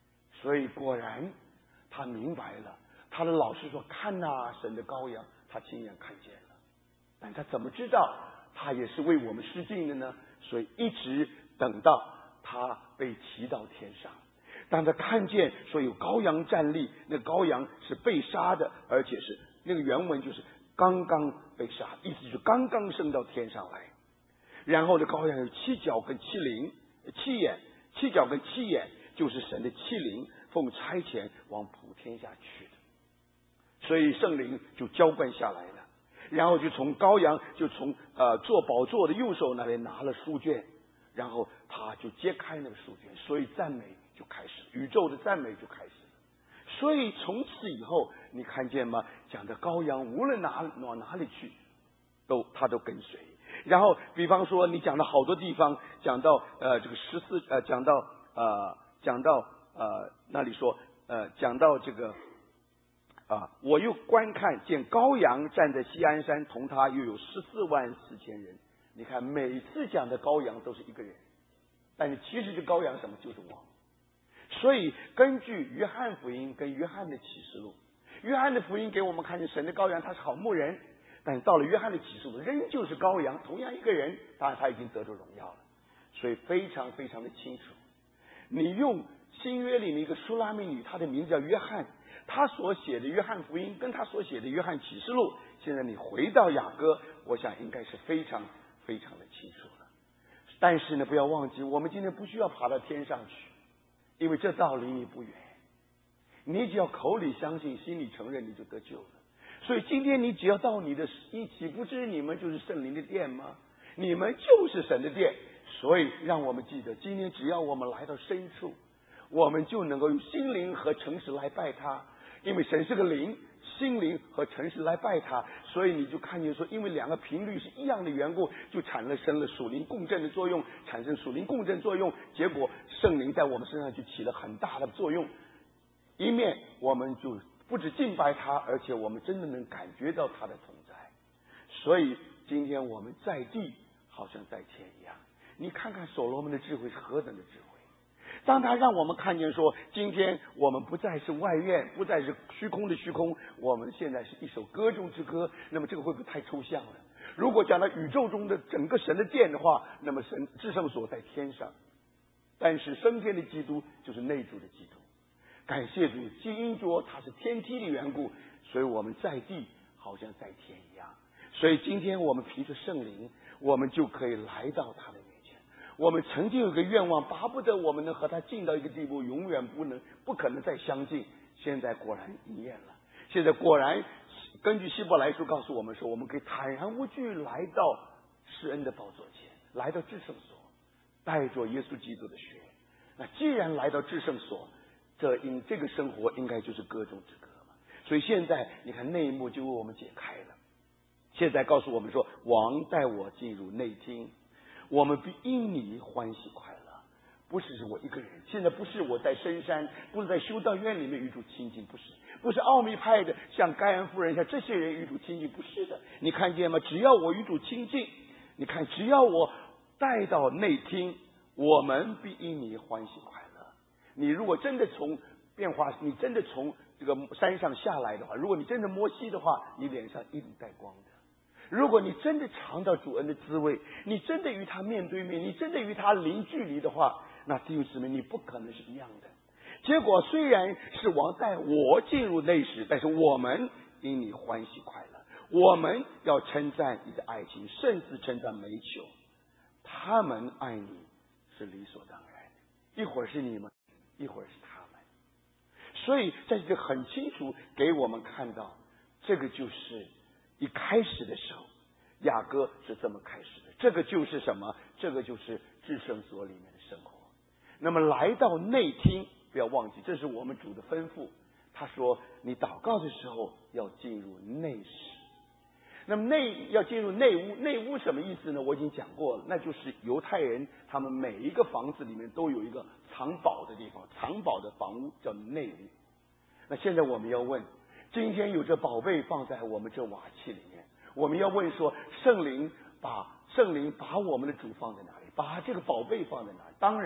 所以果然他明白了，他的老师说看哪，神的羔羊，他亲眼看见了。但他怎么知道他也是为我们施尽的呢？所以一直等到他被提到天上，当他看见说有羔羊站立，那羔羊是被杀的，而且是那个原文就是刚刚被杀，意思就是刚刚升到天上来。然后呢，羔羊有七角跟七灵七眼，七角跟七眼就是神的七灵，奉差遣往普天下去的。所以圣灵就浇灌下来了，然后就从羔羊就从呃坐宝座的右手那边拿了书卷，然后他就揭开那个书卷，所以赞美就开始，宇宙的赞美就开始了。所以从此以后，你看见吗？讲的羔羊无论哪往哪里去，都他都跟随。然后比方说你讲的好多地方，讲到呃这个十四呃讲到呃讲到呃那里说呃讲到这个啊，我又观看见羔羊站在锡安山，同他又有十四万四千人。你看每次讲的羔羊都是一个人，但是其实这羔羊什么就是王。所以根据约翰福音跟约翰的启示录，约翰的福音给我们看见神的羔羊他是好牧人，但是到了约翰的启示录仍旧是羔羊，同样一个人，当然他已经得着荣耀了。所以非常非常的清楚。你用新约里面一个书拉密女，她的名字叫约翰，他所写的约翰福音跟他所写的约翰启示录，现在你回到雅歌，我想应该是非常非常的清楚了。但是呢，不要忘记，我们今天不需要爬到天上去，因为这道离你不远。你只要口里相信，心里承认，你就得救了。所以今天你只要到你的一起，不知你们就是圣灵的殿吗？你们就是神的殿。所以让我们记得，今天只要我们来到深处，我们就能够用心灵和诚实来拜他，因为神是个灵，心灵和诚实来拜他。所以你就看见说，因为两个频率是一样的缘故，就产生了属灵共振的作用，产生属灵共振作用，结果圣灵在我们身上就起了很大的作用。一面我们就不止敬拜他，而且我们真的能感觉到他的同在。所以今天我们在地好像在天一样。你看看所罗门的智慧是何等的智慧，当他让我们看见说，今天我们不再是外院，不再是虚空的虚空，我们现在是一首歌中之歌，那么这个会不会太抽象了？如果讲到宇宙中的整个神的殿的话，那么神至圣所在天上，但是升天的基督就是内住的基督。感谢主，既因着他是天梯的缘故，所以我们在地好像在天一样。所以今天我们凭着圣灵，我们就可以来到他的面前。我们曾经有一个愿望，巴不得我们能和他近到一个地步，永远不能不可能再相近。现在果然应验了。现在果然根据希伯来书告诉我们说，我们可以坦然无惧来到施恩的宝座前，来到至圣所，带着耶稣基督的血。那既然来到至圣所，这应这个生活应该就是歌中之歌嘛。所以现在你看内幕就为我们解开了。现在告诉我们说，王带我进入内厅，我们必因你欢喜快乐。不是我一个人，现在不是我在深山，不是在修道院里面与主亲近，不是不是奥秘派的像盖恩夫人像这些人与主亲近，不是的。你看见吗？只要我与主亲近，你看只要我带到内厅，我们必因你欢喜快乐。你如果真的从变化，你真的从这个山上下来的话，如果你真的摸西的话，你脸上一定带光的。如果你真的尝到主恩的滋味，你真的与他面对面，你真的与他零距离的话，那弟兄姊妹，你不可能是一样的。结果虽然是王带我进入内室，但是我们因你欢喜快乐，我们要称赞你的爱情，甚至称赞美酒。他们爱你是理所当然，一会儿是你们，一会儿是他们。所以在这很清楚给我们看到，这个就是一开始的时候，雅歌是这么开始的。这个就是什么？这个就是至圣所里面的生活。那么来到内厅，不要忘记，这是我们主的吩咐。他说，你祷告的时候要进入内室。那么内要进入内屋，内屋什么意思呢？我已经讲过了，那就是犹太人他们每一个房子里面都有一个藏宝的地方，藏宝的房屋叫内屋。那现在我们要问，今天有这宝贝放在我们这瓦器里面，我们要问说，圣灵把圣灵把我们的主放在哪里？把这个宝贝放在哪里？当然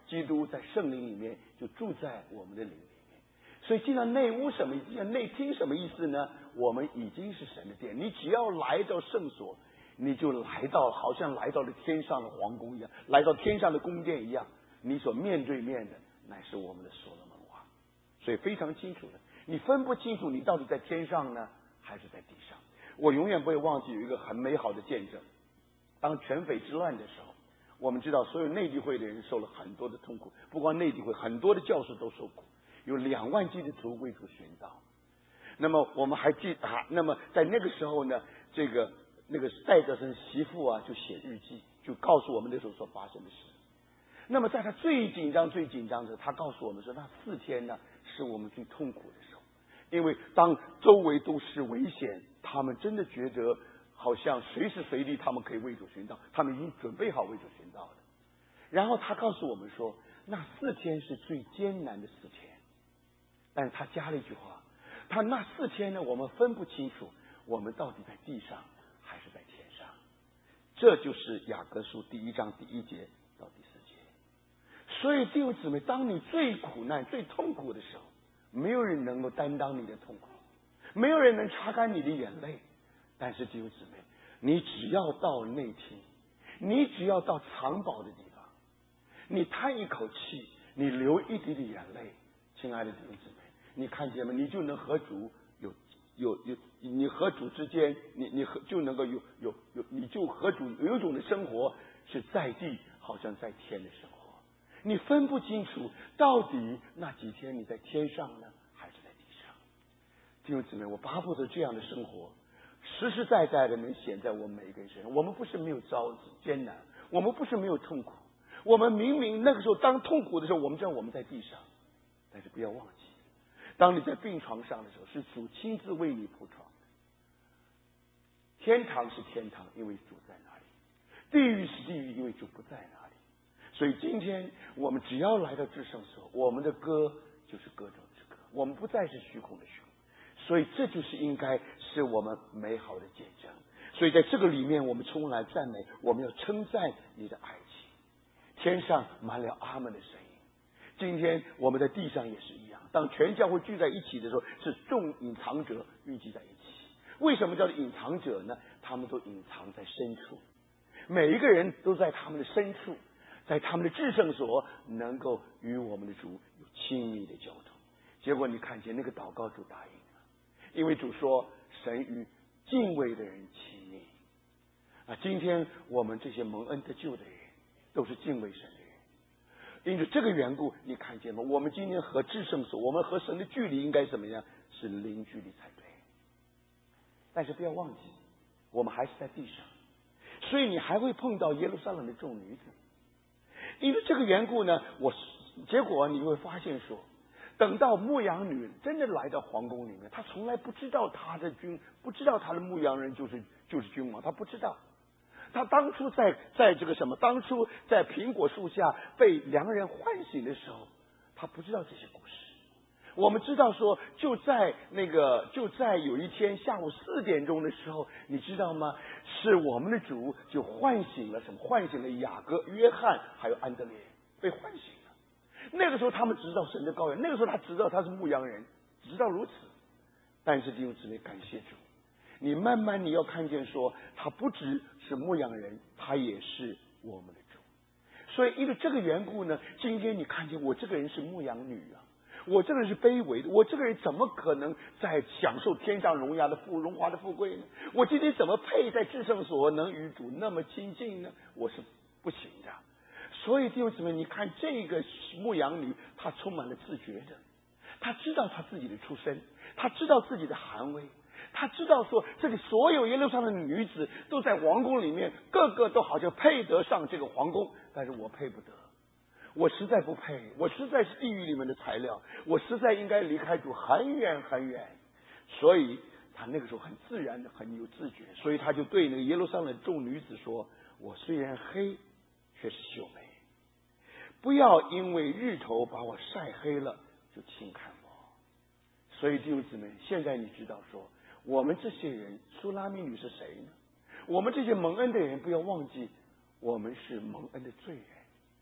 基督在圣灵里面就住在我们的灵里面。所以进到内屋什么意思？进到内厅什么意思呢？我们已经是神的殿，你只要来到圣所，你就来到好像来到了天上的皇宫一样，来到天上的宫殿一样，你所面对面的乃是我们的所罗门王。所以非常清楚的，你分不清楚你到底在天上呢还是在地上。我永远不会忘记有一个很美好的见证，当全匪之乱的时候，我们知道所有内地会的人受了很多的痛苦，不光内地会，很多的教师都受苦，有两万基督徒为主殉道。那么我们还记啊，那么在那个时候呢，这个那个戴德生媳妇啊就写日记，就告诉我们那时候所发生的事。那么在他最紧张最紧张的，他告诉我们说，那四天呢是我们最痛苦的时候，因为当周围都是危险，他们真的觉得好像随时随地他们可以为主殉道，他们已经准备好为主殉道了。然后他告诉我们说，那四天是最艰难的四天，但是他加了一句话，他那四天呢，我们分不清楚我们到底在地上还是在天上。这就是雅各书第一章第一节到第四节。所以弟兄姊妹，当你最苦难最痛苦的时候，没有人能够担当你的痛苦，没有人能擦干你的眼泪。但是弟兄姊妹，你只要到内厅，你只要到藏宝的地方，你叹一口气，你流一滴的眼泪，亲爱的弟兄姊妹，你看见吗？你就能和主有有有，你和主之间，你你和就能够有有有，你就和主有一种的生活是在地，好像在天的生活。你分不清楚到底那几天你在天上呢，还是在地上。弟兄姊妹，我巴不得这样的生活实实在在的能显在我们每一个人身上。我们不是没有遭艰难，我们不是没有痛苦，我们明明那个时候当痛苦的时候，我们知道我们在地上，但是不要忘记，当你在病床上的时候，是主亲自为你铺床的。天堂是天堂，因为主在那里；地狱是地狱，因为主不在那里。所以今天我们只要来到至圣所，我们的歌就是歌中之歌，我们不再是虚空的虚空。所以这就是应该是我们美好的见证。所以在这个里面，我们充满赞美，我们要称赞你的爱情。天上满了阿们的声音。今天我们在地上也是一样，当全教会聚在一起的时候，是众隐藏者聚集在一起。为什么叫做隐藏者呢？他们都隐藏在深处，每一个人都在他们的深处，在他们的至圣所能够与我们的主有亲密的交通。结果你看见那个祷告主答应了，因为主说神与敬畏的人亲密啊。今天我们这些蒙恩得救的人都是敬畏神的人，因此这个缘故，你看见吗？我们今天和至圣所，我们和神的距离应该怎么样？是零距离才对。但是不要忘记，我们还是在地上，所以你还会碰到耶路撒冷的众女子。因为这个缘故呢，我结果你会发现说，等到牧羊女真的来到皇宫里面，她从来不知道她的君，不知道她的牧羊人就是就是君王，她不知道。她当初在在这个什么，当初在苹果树下被良人唤醒的时候，她不知道这些故事。我们知道说，就在那个就在有一天下午四点钟的时候，你知道吗？是我们的主就唤醒了什么？唤醒了雅各、约翰还有安德烈，被唤醒了。那个时候他们知道神的羔羊，那个时候他知道他是牧羊人，知道如此。但是弟兄姊妹，感谢主，你慢慢你要看见说，他不只是牧羊人，他也是我们的主。所以因为这个缘故呢，今天你看见我这个人是牧羊女啊，我这个人是卑微的，我这个人怎么可能在享受天上荣耀的富荣华的富贵呢？我今天怎么配在至圣所能与主那么亲近呢？我是不行的。所以弟兄姊妹，你看这个牧羊女，她充满了自觉的，她知道她自己的出身，她知道自己的寒微，她知道说这里所有耶路撒冷的女子都在皇宫里面，个个都好像配得上这个皇宫，但是我配不得。我实在不配，我实在是地狱里面的材料，我实在应该离开主很远很远。所以他那个时候很自然的很有自觉，所以他就对那个耶路撒冷众女子说，我虽然黑却是秀美，不要因为日头把我晒黑了就轻看我。所以弟兄姊妹，现在你知道说我们这些人，苏拉米女是谁呢？我们这些蒙恩的人，不要忘记我们是蒙恩的罪人，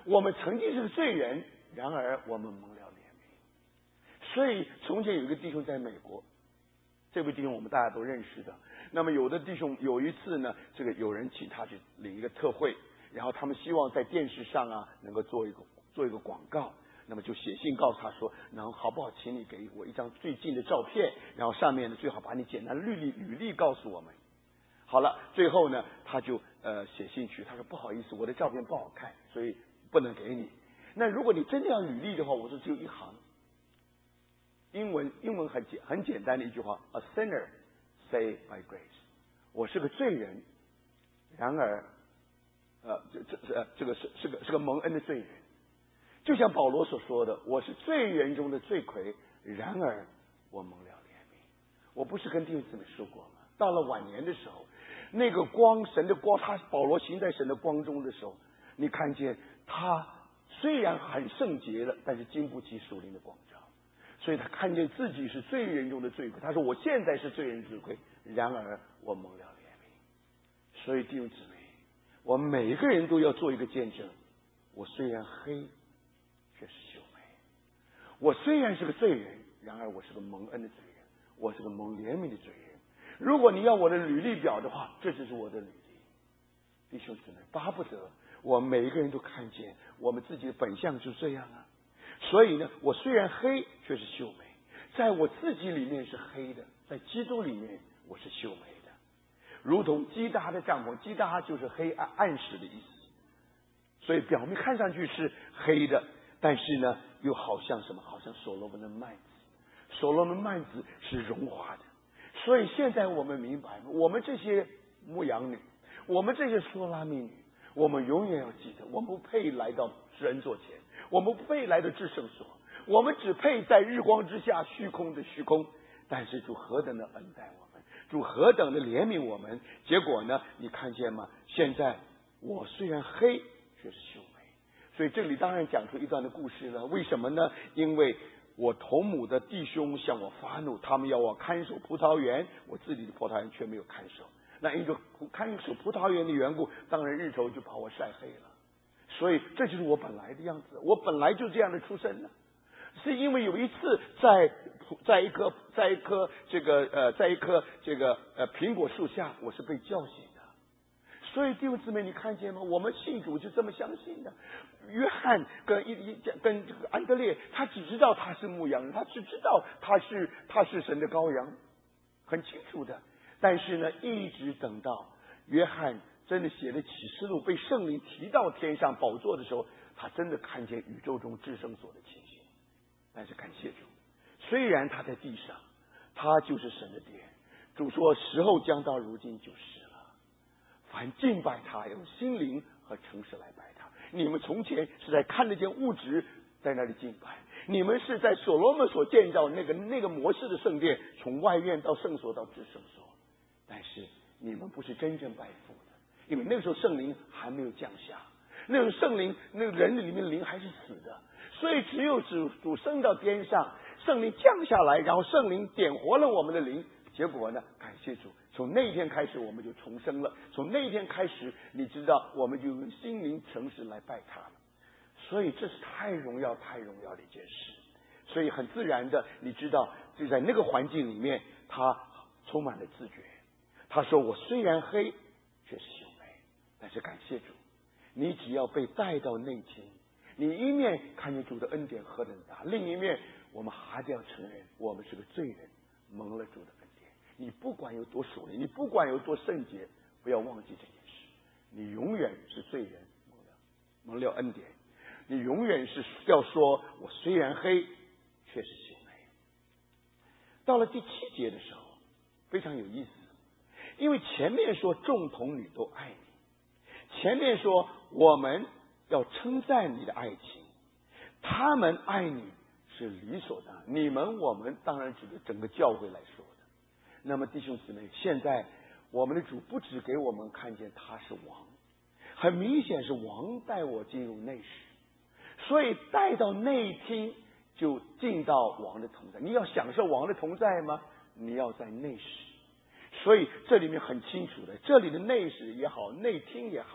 我们曾经是个罪人，然而我们蒙了怜悯。所以从前有一个弟兄在美国，这位弟兄我们大家都认识的。那么有的弟兄有一次呢，这个有人请他去领一个特会，然后他们希望在电视上啊能够做一个做一个广告，那么就写信告诉他说，然后好不好请你给我一张最近的照片，然后上面呢最好把你简单的履历履历告诉我们。好了，最后呢他就呃写信去，他说不好意思，我的照片不好看，所以不能给你。那如果你真的要履历的话，我说只有一行，英文英文很简很简单的一句话 ，A sinner saved by grace， 我是个罪人，然而呃这这呃这个是是个是个蒙恩的罪人。就像保罗所说的，我是罪人中的罪魁，然而我蒙了怜悯。我不是跟弟兄姊妹说过吗？到了晚年的时候，那个光，神的光，他保罗行在神的光中的时候，你看见他虽然很圣洁了，但是经不起属灵的光照，所以他看见自己是罪人中的罪魁。他说我现在是罪人之魁，然而我蒙了怜悯。所以弟兄姊妹，我们每一个人都要做一个见证，我虽然黑，却是秀美。我虽然是个罪人，然而我是个蒙恩的罪人，我是个蒙怜悯的罪人。如果你要我的履历表的话，这就是我的履历。弟兄姊妹，巴不得我们每一个人都看见我们自己的本相就是这样啊。所以呢，我虽然黑，却是秀美。在我自己里面是黑的，在基督里面我是秀美的。如同基大的帐篷，基大就是黑暗暗示的意思。所以表面看上去是黑的，但是呢，又好像什么？好像所罗门的幔子。所罗门幔子是荣华的。所以现在我们明白，我们这些牧羊女，我们这些梭拉密女，我们永远要记得，我们不配来到施恩座前，我们不配来到至圣所，我们只配在日光之下虚空的虚空。但是主何等的恩待我们，主何等的怜悯我们。结果呢，你看见吗？现在我虽然黑，却是秀美。所以这里当然讲出一段的故事了。为什么呢？因为我同母的弟兄向我发怒，他们要我看守葡萄园，我自己的葡萄园却没有看守。那因着看守葡萄园的缘故，当然日头就把我晒黑了。所以这就是我本来的样子，我本来就这样的出身呢。是因为有一次在在一棵在一棵这个呃在一棵这个呃苹果树下，我是被叫醒的。所以弟兄姊妹，你看见吗？我们信主就这么相信的。约翰跟一一跟这个安德烈，他只知道他是牧羊人，他只知道他是他是神的羔羊，很清楚的。但是呢，一直等到约翰真的写了启示录，被圣灵提到天上宝座的时候，他真的看见宇宙中至圣所的情形。但是感谢主，虽然他在地上，他就是神的殿。主说时候将到，如今就是了。凡敬拜他，用心灵和诚实来拜他。你们从前是在看得见物质在那里敬拜，你们是在所罗门所建造那个那个模式的圣殿，从外院到圣所到至圣所。但是你们不是真正拜父的，因为那个时候圣灵还没有降下，那个圣灵那个人里面的灵还是死的，所以只有主主升到天上，圣灵降下来，然后圣灵点活了我们的灵。结果呢，感谢主，从那一天开始我们就重生了。从那一天开始，你知道我们就用心灵诚实来拜他了。所以这是太荣耀太荣耀的一件事。所以很自然的，你知道就在那个环境里面，他充满了自觉。他说我虽然黑，却是秀美。但是感谢主，你只要被带到内厅，你一面看见主的恩典何等大，另一面我们还是要承认我们是个罪人，蒙了主的恩典。你不管有多属灵，你不管有多圣洁，不要忘记这件事，你永远是罪人，蒙了蒙了恩典。你永远是要说我虽然黑，却是秀美。到了第七节的时候非常有意思，因为前面说众童女都爱你，前面说我们要称赞你的爱情，他们爱你是理所当然，你们我们当然指的整个教会来说的。那么弟兄姊妹，现在我们的主不只给我们看见他是王，很明显是王带我进入内室，所以带到内厅就进到王的同在。你要享受王的同在吗？你要在内室。所以这里面很清楚的，这里的内室也好，内厅也好，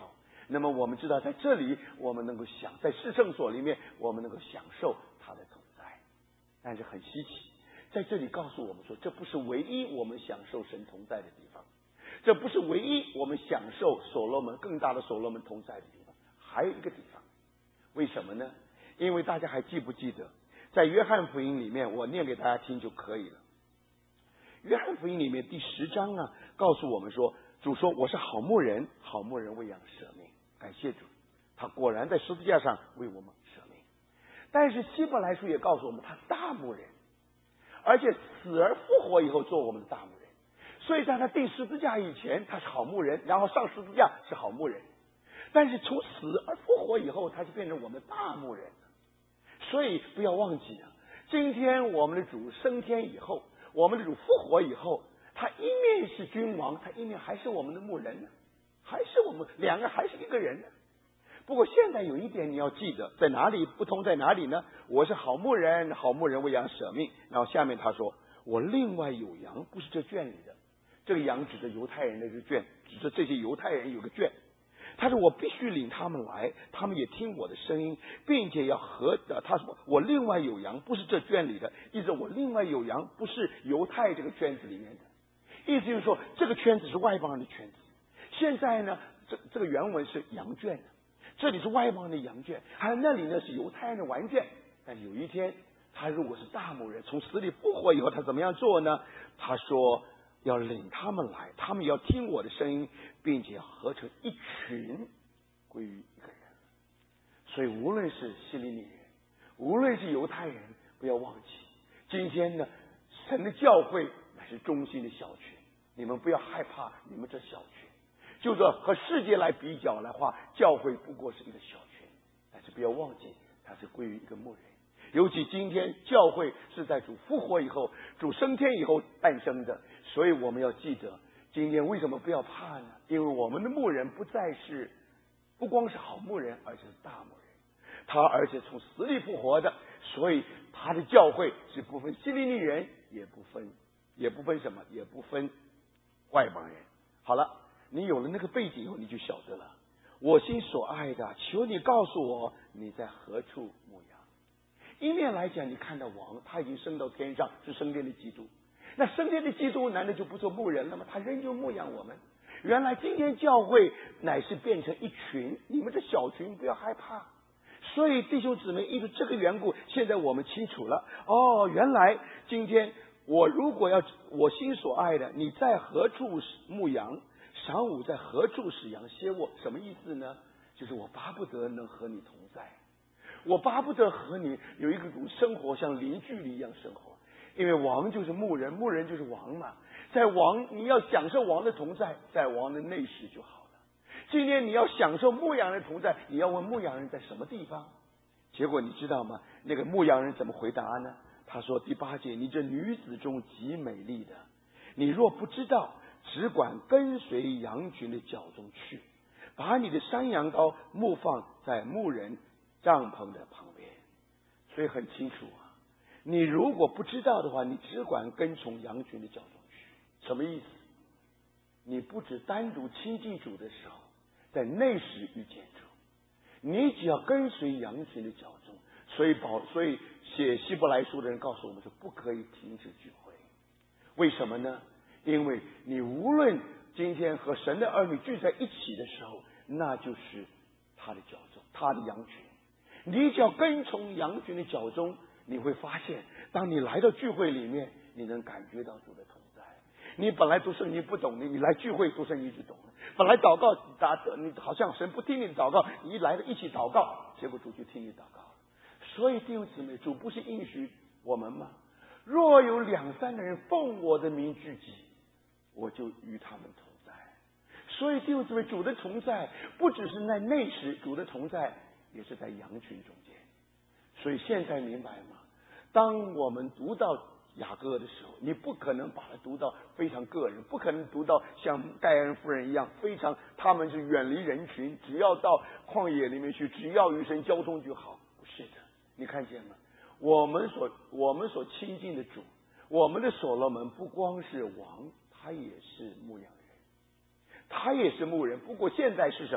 那么我们知道在这里我们能够享，在至圣所里面我们能够享受他的同在。但是很稀奇，在这里告诉我们说，这不是唯一我们享受神同在的地方，这不是唯一我们享受所罗门更大的所罗门同在的地方，还有一个地方。为什么呢？因为大家还记不记得在约翰福音里面，我念给大家听就可以了。约翰福音里面第十章啊，告诉我们说，主说我是好牧人，好牧人为羊舍命。感谢主，他果然在十字架上为我们舍命。但是希伯来书也告诉我们，他是大牧人，而且死而复活以后做我们的大牧人。所以在他钉十字架以前他是好牧人，然后上十字架是好牧人，但是从死而复活以后他就变成我们的大牧人了。所以不要忘记啊，今天我们的主升天以后，我们的主复活以后，他一面是君王，他一面还是我们的牧人呢，还是我们两个还是一个人呢。不过现在有一点你要记得，在哪里不同在哪里呢？我是好牧人，好牧人为羊舍命。然后下面他说，我另外有羊，不是这圈里的。这个羊指着犹太人的这个圈，指着这些犹太人有个圈。他说我必须领他们来，他们也听我的声音，并且要和他说我另外有羊，不是这圈里的，意思我另外有羊不是犹太这个圈子里面的，意思就是说这个圈子是外邦人的圈子。现在呢，这这个原文是羊圈，这里是外邦人的羊圈，还有那里呢是犹太人的完圈。但有一天他如果是大牧人，从死里复活以后，他怎么样做呢？他说要领他们来，他们要听我的声音，并且合成一群归于一个人。所以无论是希利尼人，无论是犹太人，不要忘记今天呢，神的教会乃是中心的小群，你们不要害怕你们这小群，就说和世界来比较的话，教会不过是一个小群，但是不要忘记它是归于一个牧人。尤其今天教会是在主复活以后，主升天以后诞生的，所以我们要记得今天为什么不要怕呢？因为我们的牧人不再是不光是好牧人，而且是大牧人，他而且从死里复活的，所以他的教会是不分希利尼人，也不分也不分什么，也不分外邦人。好了，你有了那个背景以后，你就晓得了。我心所爱的，求你告诉我你在何处牧羊。一面来讲，你看到王他已经升到天上，是升天的基督。那升天的基督难道就不做牧人了吗？他仍旧牧养我们。原来今天教会乃是变成一群，你们这小群不要害怕。所以弟兄姊妹，因为这个缘故，现在我们清楚了。哦，原来今天我如果要我心所爱的，你在何处牧羊？晌午在何处使羊歇卧？什么意思呢？就是我巴不得能和你同在，我巴不得和你有一个种生活像零距离一样生活。因为王就是牧人，牧人就是王嘛，在王你要享受王的同在，在王的内室就好了。今天你要享受牧羊人的同在，你要问牧羊人在什么地方？结果你知道吗？那个牧羊人怎么回答呢？他说第八节，你这女子中极美丽的，你若不知道，只管跟随羊群的脚中去，把你的山羊羔牧放在牧人帐篷的旁边。所以很清楚啊，你如果不知道的话，你只管跟从羊群的脚中去。什么意思？你不只单独亲近主的时候，在内室遇见主，你只要跟随羊群的脚中。所以保所以写希伯来书的人告诉我们说，不可以停止聚会。为什么呢？因为你无论今天和神的儿女聚在一起的时候，那就是他的脚中，他的羊群。你只要跟从羊群的脚中，你会发现当你来到聚会里面，你能感觉到主的同在。你本来读圣经不懂的，你来聚会读圣经就懂了。本来祷告打你好像神不听你的祷告，你一来了一起祷告，结果主就听你祷告了。所以弟兄姊妹，主不是应许我们吗？若有两三个人奉我的名聚集，我就与他们同在。所以弟兄姊妹，主的同在不只是在内室，主的同在也是在羊群中间。所以现在明白吗？当我们读到雅各的时候，你不可能把它读到非常个人，不可能读到像盖恩夫人一样非常他们是远离人群，只要到旷野里面去，只要与神交通就好。不是的，你看见吗？我们所我们所亲近的主，我们的所罗门不光是王，他也是牧羊人，他也是牧人。不过现在是什么？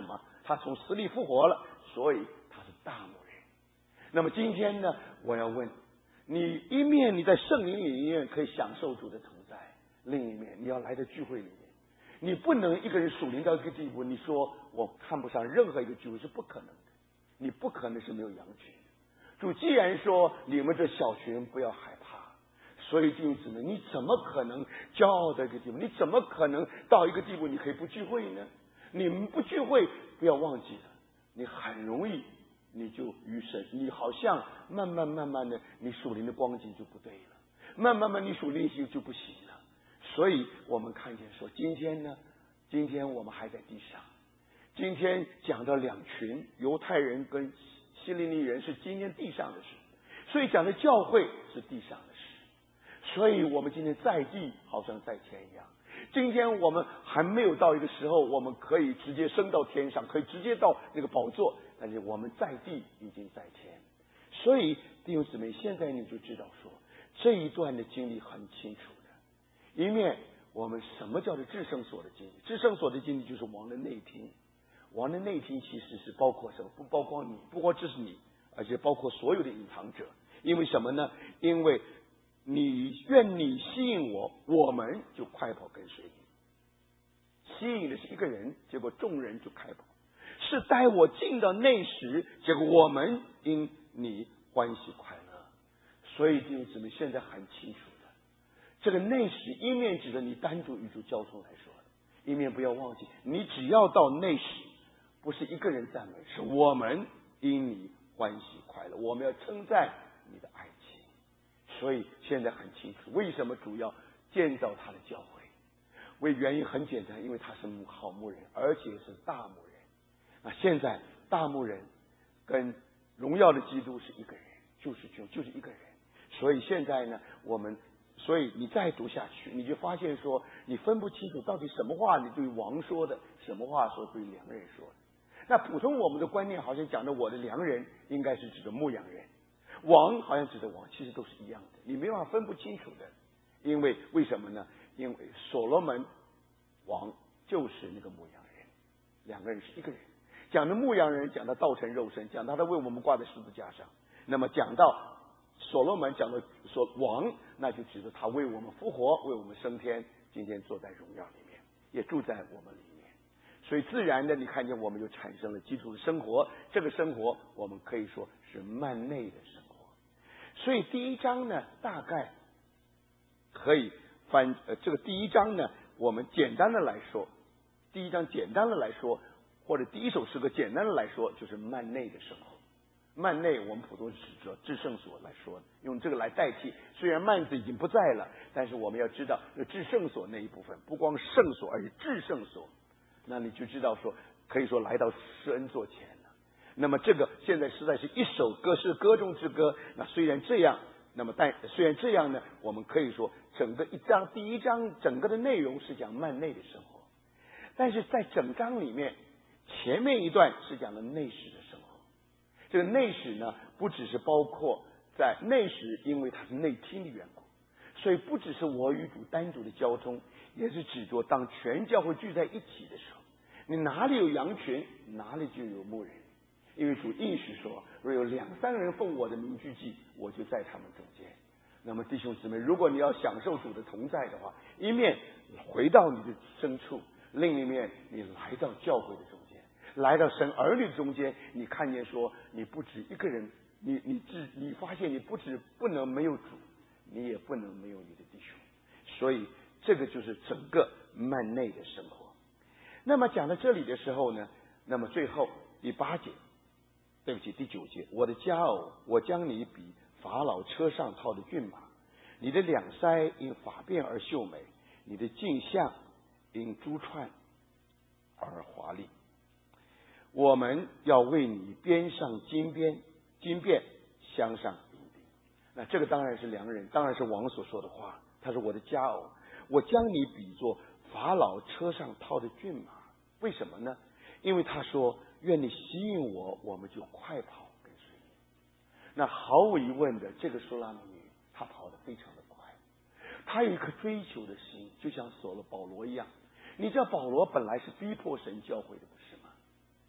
他从死里复活了，所以他是大牧人。那么今天呢，我要问你，一面你在圣灵里面可以享受主的同在，另一面你要来到聚会里面，你不能一个人属灵到一个地步，你说我看不上任何一个聚会是不可能的，你不可能是没有羊群。主既然说你们这小群不要害怕，所以弟兄姊妹，你怎么可能骄傲到一个地步？你怎么可能到一个地步你可以不聚会呢？你们不聚会，不要忘记了，你很容易你就愚神，你好像慢慢慢慢的，你属灵的光景就不对了，慢慢慢你属灵性就不行了。所以我们看见说，今天呢，今天我们还在地上，今天讲到两群，犹太人跟希利尼人是今天地上的事，所以讲的教会是地上的事。所以我们今天在地好像在天一样。今天我们还没有到一个时候，我们可以直接升到天上，可以直接到那个宝座，但是我们在地已经在天。所以弟兄姊妹，现在你就知道说，这一段的经历很清楚的。一面我们什么叫做至圣所的经历？至圣所的经历就是王的内厅。王的内厅其实是包括什么？不包括你，不光只是你，而且包括所有的隐藏者。因为什么呢？因为你愿你吸引我，我们就快跑跟随你。吸引的是一个人，结果众人就开跑。是带我进到内室，结果我们因你欢喜快乐。所以弟兄姊妹，现在很清楚的，这个内室一面指着你单独与主交通来说，一面不要忘记，你只要到内室，不是一个人赞美，是我们因你欢喜快乐，我们要称赞你的爱情。所以现在很清楚，为什么主要建造他的教会？为原因很简单，因为他是好牧人，而且是大牧人。那现在大牧人跟荣耀的基督是一个人，就是就就是一个人。所以现在呢，我们所以你再读下去，你就发现说，你分不清楚到底什么话你对王说的，什么话说对良人说的。那普通我们的观念好像讲的我的良人应该是指的牧羊人，王好像指的王，其实都是一样的，你没办法分不清楚的。因为为什么呢？因为所罗门王就是那个牧羊人，两个人是一个人。讲的牧羊人，讲到道成肉身，讲到他为我们挂在十字架上。那么讲到所罗门，讲到说王，那就指着他为我们复活，为我们升天，今天坐在荣耀里面，也住在我们里面。所以自然的，你看见我们就产生了基督的生活。这个生活我们可以说是幔内的生活。所以第一章呢，大概可以翻呃，这个第一章呢，我们简单的来说，第一章简单的来说，或者第一首诗歌简单的来说，就是幔内的生活。幔内我们普通是指着至圣所来说，用这个来代替。虽然幔子已经不在了，但是我们要知道，那至圣所那一部分，不光圣所，而是至圣所。那你就知道说，可以说来到施恩座前了。那么这个现在实在是一首歌，是歌中之歌。那虽然这样，那么但虽然这样呢，我们可以说整个一章第一章整个的内容是讲幔内的生活，但是在整章里面，前面一段是讲的内室的生活。这个内室呢，不只是包括在内室，因为它是内厅的缘故，所以不只是我与主单独的交通，也是指着当全教会聚在一起的时候，你哪里有羊群，哪里就有牧人。因为主应许说，若有两三人奉我的名聚集，我就在他们中间。那么弟兄姊妹，如果你要享受主的同在的话，一面回到你的深处，另一面你来到教会的中间，来到神儿女中间，你看见说，你不止一个人，你你只你发现你不止不能没有主，你也不能没有你的弟兄。所以这个就是整个幔内的生活。那么讲到这里的时候呢，那么最后第八节，对不起，第九节，我的佳偶，我将你比法老车上套的骏马，你的两腮因发辫而秀美，你的颈项因珠串而华丽。我们要为你编上金边，金辫镶上银钉。那这个当然是良人，当然是王所说的话。他说我的佳偶，我将你比作法老车上套的骏马。为什么呢？因为他说愿你吸引我，我们就快跑跟随你。那毫无疑问的，这个苏拉米女她跑得非常的快，她有一颗追求的心，就像所罗保罗一样。你知道保罗本来是逼迫神教会的，不是吗？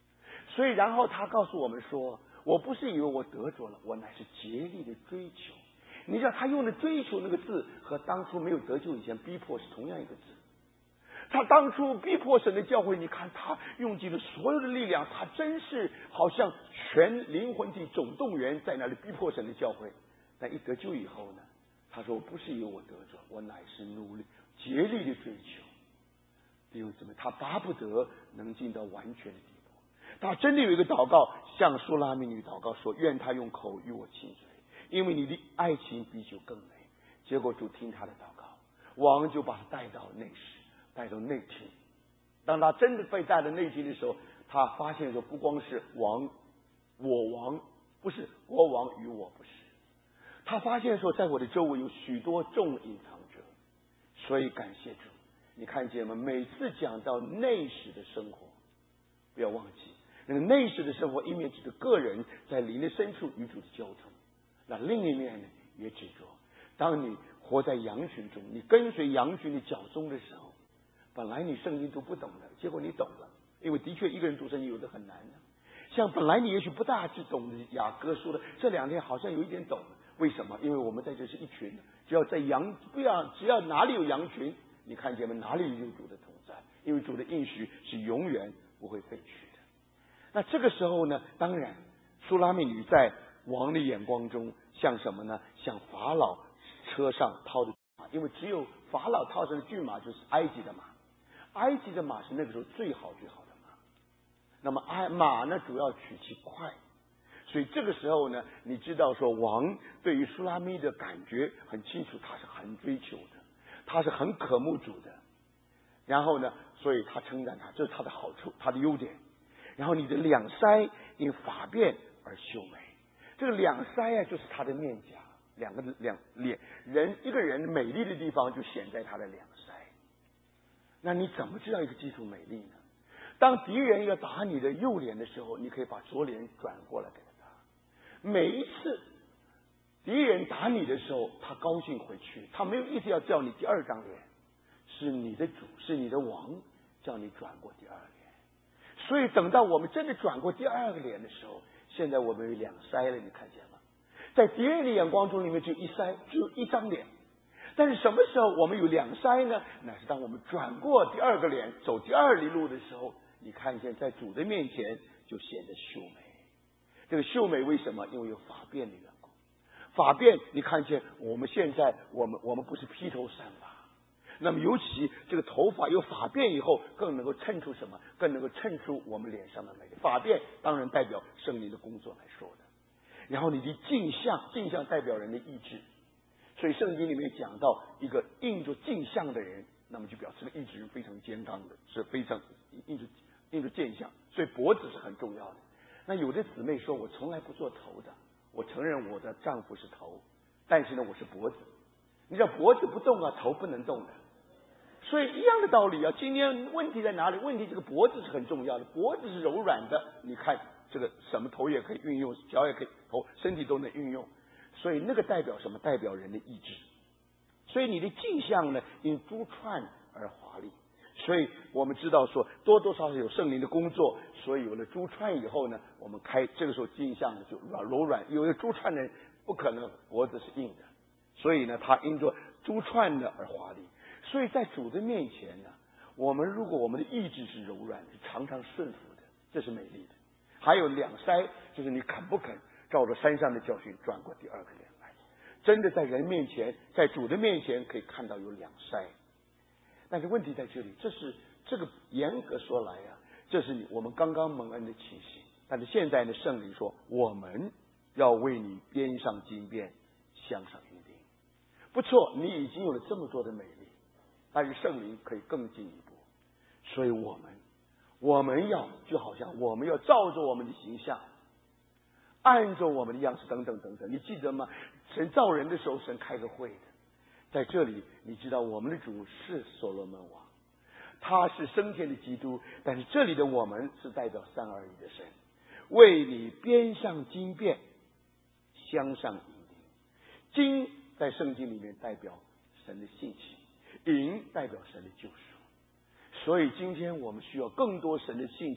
所以然后他告诉我们说，我不是以为我得着了，我乃是竭力的追求。你知道他用的追求那个字和当初没有得救以前逼迫是同样一个字。他当初逼迫神的教会，你看他用尽了所有的力量，他真是好像全灵魂体总动员在那里逼迫神的教会。但一得救以后呢，他说我不是以为我得着，我乃是努力竭力的追求。因为怎么他巴不得能进到完全的地步。他真的有一个祷告，向苏拉密女祷告说，愿他用口与我亲嘴，因为你的爱情比酒更美。结果主听他的祷告，王就把他带到内室，带到内厅。当他真的被带到内厅的时候，他发现说，不光是王，我王不是国王与我不是。他发现说，在我的周围有许多众隐藏者。所以感谢主，你看见吗？每次讲到内室的生活，不要忘记，那个内室的生活一面指着个人在灵的深处与主的交通，那另一面呢，也指着当你活在羊群中，你跟随羊群的脚踪的时候，本来你圣经都不懂的，结果你懂了。因为的确一个人读圣经有的很难的，像本来你也许不大去懂的雅各说的，这两天好像有一点懂了。为什么？因为我们在这是一群，只要在羊不要只要哪里有羊群，你看见吗？哪里有主的同在？因为主的应许是永远不会废去的。那这个时候呢，当然苏拉密女在王的眼光中像什么呢？像法老车上套的马，因为只有法老套上的骏马就是埃及的马，埃及的马是那个时候最好最好的马。那么埃马呢，主要取其快。所以这个时候呢，你知道说王对于苏拉密的感觉很清楚，他是很追求的，他是很渴慕主的。然后呢，所以他称赞他，这是他的好处，他的优点。然后你的两腮因发变而秀美，这个两腮啊，就是他的面颊，两个两脸人一个人美丽的地方就显在他的两腮。那你怎么知道一个基督美丽呢？当敌人要打你的右脸的时候，你可以把左脸转过来给他。每一次敌人打你的时候，他高兴回去，他没有意思要叫你第二张脸，是你的主，是你的王叫你转过第二脸。所以等到我们真的转过第二个脸的时候，现在我们有两腮了，你看见吗？在敌人的眼光中里面只有一腮，只有一张脸。但是什么时候我们有两腮呢？那是当我们转过第二个脸，走第二里路的时候，你看见在主的面前就显得秀美。这个秀美为什么？因为有发辫的缘故。发辫，你看见我们现在我们我们不是披头散发，那么尤其这个头发有发辫以后，更能够衬出什么？更能够衬出我们脸上的美。发辫当然代表圣灵的工作来说的。然后你的镜像，镜像代表人的意志。所以圣经里面讲到一个印着镜像的人，那么就表示了意志是非常坚刚的，是非常印着印着镜像，所以脖子是很重要的。那有的姊妹说，我从来不做头的，我承认我的丈夫是头，但是呢我是脖子。你知道脖子不动啊，头不能动的。所以一样的道理啊，今天问题在哪里？问题这个脖子是很重要的，脖子是柔软的，你看这个什么头也可以运用，脚也可以，头身体都能运用。所以那个代表什么？代表人的意志。所以你的镜像呢，因珠串而华丽。所以我们知道说，多多少少有圣灵的工作，所以有了珠串以后呢，我们开这个时候镜像就软柔软。有了珠串呢，不可能脖子是硬的，所以呢，它因着珠串的而华丽。所以在主的面前呢，我们如果我们的意志是柔软的，常常顺服的，这是美丽的。还有两腮，就是你肯不肯照着山上的教训转过第二个脸来，真的在人面前，在主的面前可以看到有两腮。但是问题在这里，这是这个严格说来啊，这是你我们刚刚蒙恩的情形。但是现在呢，圣灵说我们要为你编上金辫，镶上银钉。不错，你已经有了这么多的美丽，但是圣灵可以更进一步。所以我们我们要就好像我们要照着我们的形象，按着我们的样式等等等等。你记得吗？神造人的时候，神开个会的。在这里你知道我们的主是所罗门王，他是升天的基督，但是这里的我们是代表三而一的神，为你编上金辫，镶上银钉。金在圣经里面代表神的性情，银代表神的救赎。所以今天我们需要更多神的性情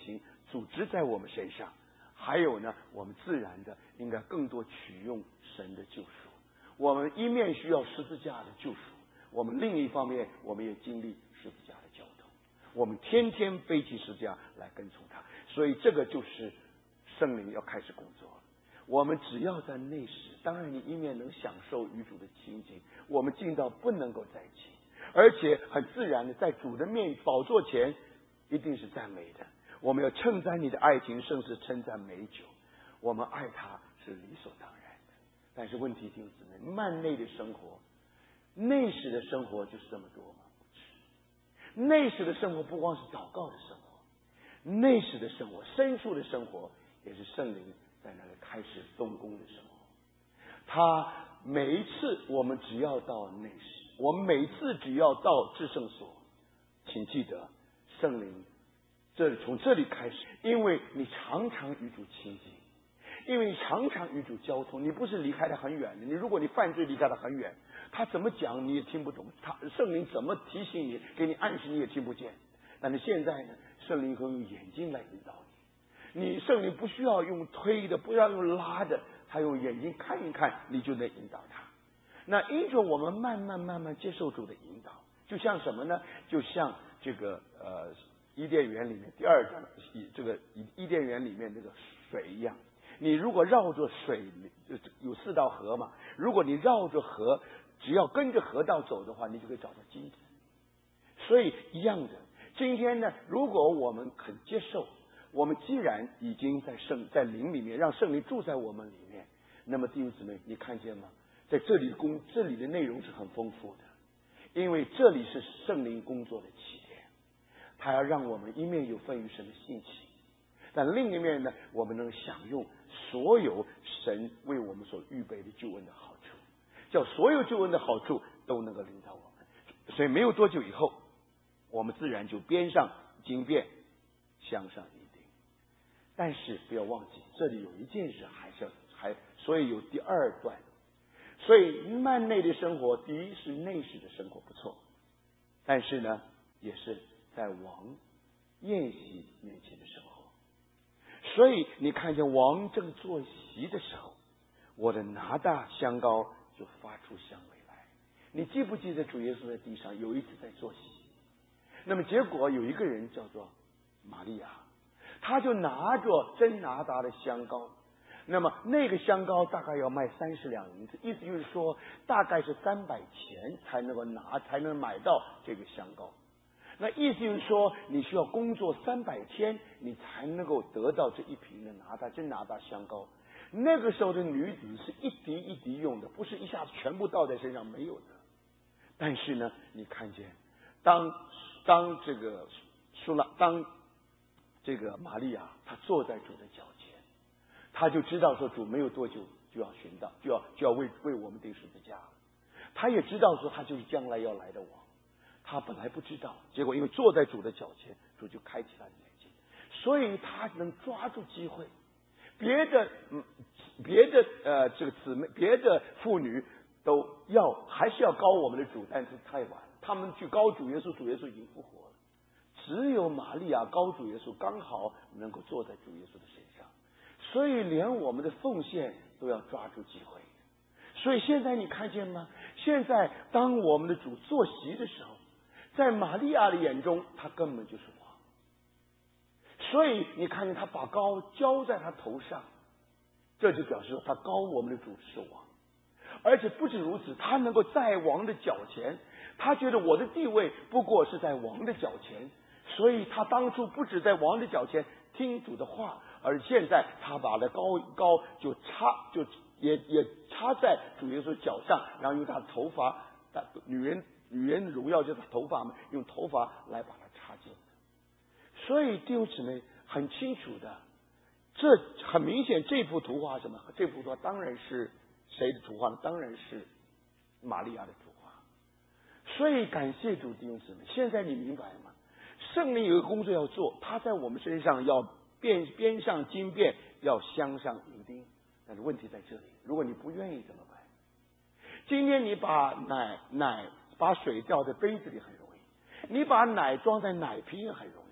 组织在我们身上。还有呢，我们自然的应该更多取用神的救赎。我们一面需要十字架的救赎，我们另一方面我们也经历十字架的交通。我们天天背起十字架来跟从他，所以这个就是圣灵要开始工作了。我们只要在内室，当然你一面能享受与主的亲近，我们近到不能够在一起，而且很自然的在主的面宝座前一定是赞美的。我们要称赞你的爱情，胜似称赞美酒。我们爱他是理所当然的。但是问题就是呢，慢内的生活，内室的生活就是这么多吗？不是。内室的生活不光是祷告的生活，内室的生活，深处的生活，也是圣灵在那里开始动工的生活。他每一次我们只要到内室，我们每一次只要到至圣所，请记得圣灵这里从这里开始，因为你常常与主亲近，因为你常常与主交通，你不是离开他很远的。你如果你犯罪离开他很远，他怎么讲你也听不懂，他圣灵怎么提醒你，给你暗示你也听不见。但是现在呢，圣灵会用眼睛来引导你，你圣灵不需要用推的，不要用拉的，他用眼睛看一看，你就能引导他。那因着我们慢慢慢慢接受主的引导，就像什么呢？就像这个呃。伊甸园里面第二章，这个伊甸园里面那个水一样，你如果绕着水，有四道河嘛，如果你绕着河，只要跟着河道走的话，你就可以找到金子。所以一样的，今天呢，如果我们肯接受，我们既然已经在圣在灵里面，让圣灵住在我们里面，那么弟兄姊妹，你看见吗？在这里工这里的内容是很丰富的，因为这里是圣灵工作的起点。他要让我们一面有份于神的兴起，但另一面呢，我们能享用所有神为我们所预备的救恩的好处，叫所有救恩的好处都能够领导我们。所以没有多久以后，我们自然就边上经变，向上一定。但是不要忘记，这里有一件事还是还，所以有第二段。所以慢内的生活，第一是内室的生活不错，但是呢，也是在王宴席面前的生活。所以你看见王正坐席的时候，我的拿大香膏就发出香味来。你记不记得主耶稣在地上有一次在坐席，那么结果有一个人叫做玛利亚，他就拿着真拿达的香膏，那么那个香膏大概要卖三十两银子，意思就是说大概是三百钱才能够拿才能买到这个香膏。那意思就是说，你需要工作三百天，你才能够得到这一瓶的拿大真拿大香膏。那个时候的女子是一滴一滴用的，不是一下子全部倒在身上，没有的。但是呢，你看见，当当这个苏拉，当这个玛利亚，她坐在主的脚前，她就知道说主没有多久就要寻到，就要就要为为我们钉十字架了。她也知道说他就是将来要来的王。他本来不知道，结果因为坐在主的脚前，主就开启他的眼睛，所以他能抓住机会。别的嗯，别的呃这个姊妹，别的妇女都要还是要膏我们的主，但是太晚了，他们去膏主耶稣，主耶稣已经复活了。只有玛利亚膏主耶稣，刚好能够坐在主耶稣的身上，所以连我们的奉献都要抓住机会。所以现在你看见吗？现在当我们的主坐席的时候，在玛利亚的眼中，他根本就是王。所以你看见他把膏浇在他头上，这就表示他膏我们的主是王。而且不止如此，他能够在王的脚前，他觉得我的地位不过是在王的脚前，所以他当初不止在王的脚前听主的话，而现在他把那膏膏就插就也也插在主耶稣脚上，然后用他的头发，女人女人荣耀就是头发嘛，用头发来把它插进。所以弟兄姊妹很清楚的，这很明显，这幅图画什么？这幅图画当然是谁的图画呢？当然是玛利亚的图画。所以感谢主，弟兄姊妹，现在你明白吗？圣灵有一个工作要做，他在我们身上要边边上经变，要镶上银钉。但是问题在这里，如果你不愿意怎么办？今天你把奶奶把水倒在杯子里很容易，你把奶装在奶瓶也很容易，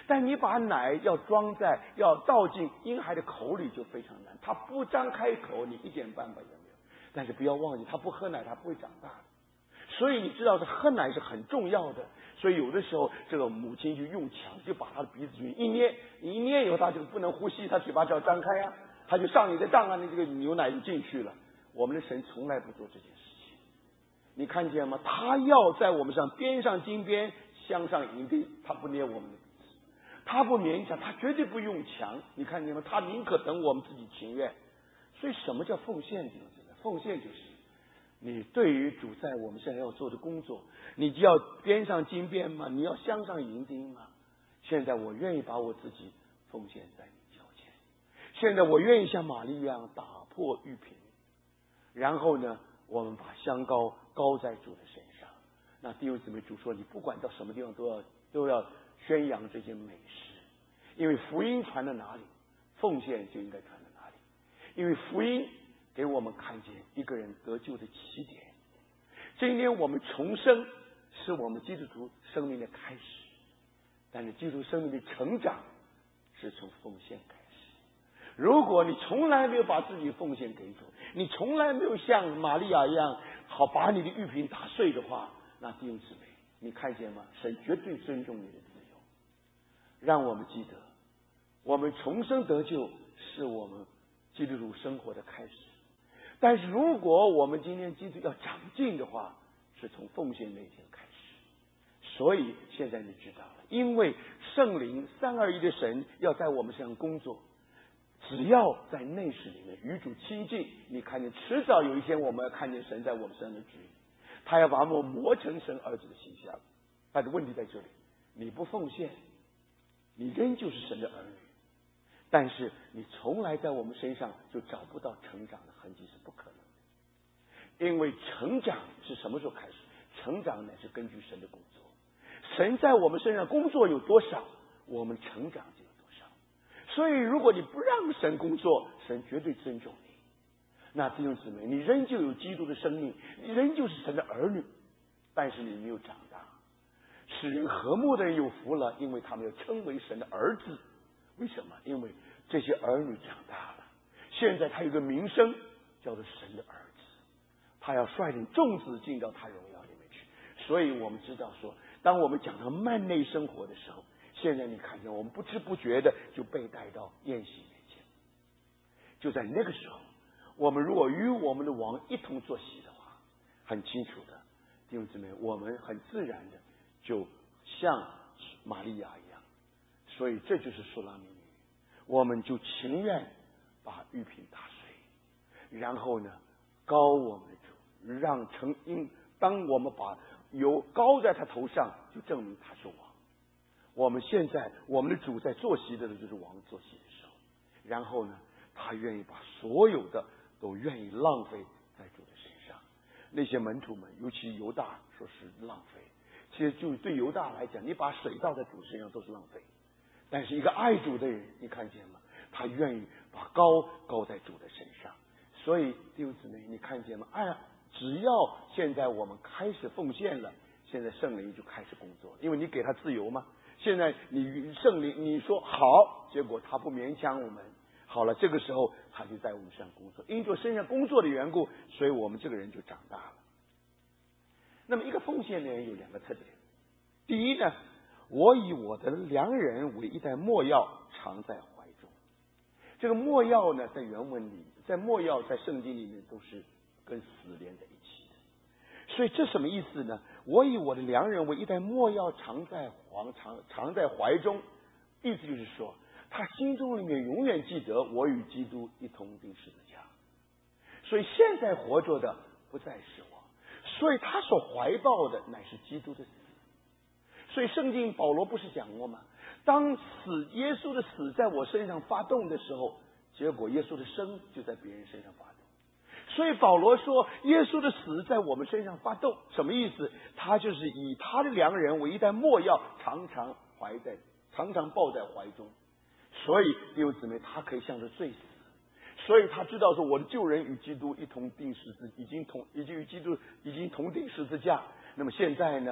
但你把奶要装在要倒进婴孩的口里就非常难，他不张开口，你一点办法也没有。但是不要忘记，他不喝奶，他不会长大的。所以你知道，这喝奶是很重要的。所以有的时候，这个母亲就用强，就把他的鼻子去一捏，你一捏以后，他就不能呼吸，他嘴巴就要张开啊，他就上你的当啊，你这个牛奶就进去了。我们的神从来不做这件事情，你看见吗？他要在我们上边上金边，镶上银钉，他不捏我们的鼻子，他不勉强，他绝对不用强，你看见吗？他宁可等我们自己情愿。所以什么叫奉献？奉献就是你对于主在我们现在要做的工作，你就要边上金边吗？你要镶上银钉吗？现在我愿意把我自己奉献在你脚前，现在我愿意像玛丽一样打破玉瓶，然后呢，我们把香膏膏在主的身上。那弟兄姊妹，主说你不管到什么地方都要都要宣扬这些美事，因为福音传到哪里，奉献就应该传到哪里。因为福音给我们看见一个人得救的起点。今天我们重生是我们基督徒生命的开始，但是基督徒生命的成长是从奉献开始。如果你从来没有把自己奉献给主，你从来没有像玛利亚一样好把你的玉瓶打碎的话，那弟兄姊妹，你看见吗？神绝对尊重你的自由。让我们记得，我们重生得救是我们基督徒生活的开始。但是如果我们今天基督要长进的话，是从奉献那天开始。所以现在你知道了，因为圣灵三二一的神要在我们身上工作，只要在内室里面与主亲近，你看见迟早有一天我们要看见神在我们身上的旨意，他要把我们磨成神儿子的形象。但是问题在这里，你不奉献，你仍旧是神的儿女，但是你从来在我们身上就找不到成长的痕迹，是不可能的。因为成长是什么时候开始？成长乃是根据神的工作，神在我们身上工作有多少，我们成长就有多少。所以如果你不让神工作，神绝对尊重你。那弟兄姊妹，你仍旧有基督的生命，你仍旧是神的儿女，但是你没有长大。使人和睦的人有福了，因为他们要称为神的儿子。为什么？因为这些儿女长大了，现在他有个名声叫做神的儿子，他要率领众子进到他荣耀里面去。所以我们知道说，当我们讲到幔内生活的时候，现在你看见我们不知不觉的就被带到宴席面前。就在那个时候，我们如果与我们的王一同坐席的话，很清楚的弟兄姊妹，我们很自然的就像玛利亚一样。所以这就是苏拉米女，我们就情愿把玉瓶打碎，然后呢膏我们的主，让成因当我们把油膏在他头上，就证明他是王。我们现在我们的主在坐席的就是王坐席的时候，然后呢他愿意把所有的都愿意浪费在主的身上。那些门徒们，尤其犹大说是浪费，其实就对犹大来讲，你把水倒在主身上都是浪费。但是一个爱主的人，你看见吗？他愿意把膏膏在主的身上。所以弟兄姊妹，你看见吗？哎，只要现在我们开始奉献了，现在圣灵就开始工作，因为你给他自由嘛。现在你圣灵你说好，结果他不勉强我们，好了，这个时候他就在我们身上工作，因着身上工作的缘故，所以我们这个人就长大了。那么一个奉献的人有两个特点。第一呢，我以我的良人为一袋没药藏在怀中。这个没药呢，在原文里，在没药在圣经里面都是跟死连在一起的。所以这什么意思呢？我以我的良人为一袋没药藏在怀藏藏在怀中，意思就是说，他心中里面永远记得我与基督一同钉十字架。所以现在活着的不再是我，所以他所怀抱的乃是基督的死。所以圣经保罗不是讲过吗？当死耶稣的死在我身上发动的时候，结果耶稣的生就在别人身上发动。所以保罗说耶稣的死在我们身上发动，什么意思？他就是以他的良人为一袋没药，常常怀在常常抱在怀中。所以弟兄姊妹，他可以向着罪死，所以他知道说我的救人与基督一同钉十字，已经同已经与基督已经同钉十字架。那么现在呢，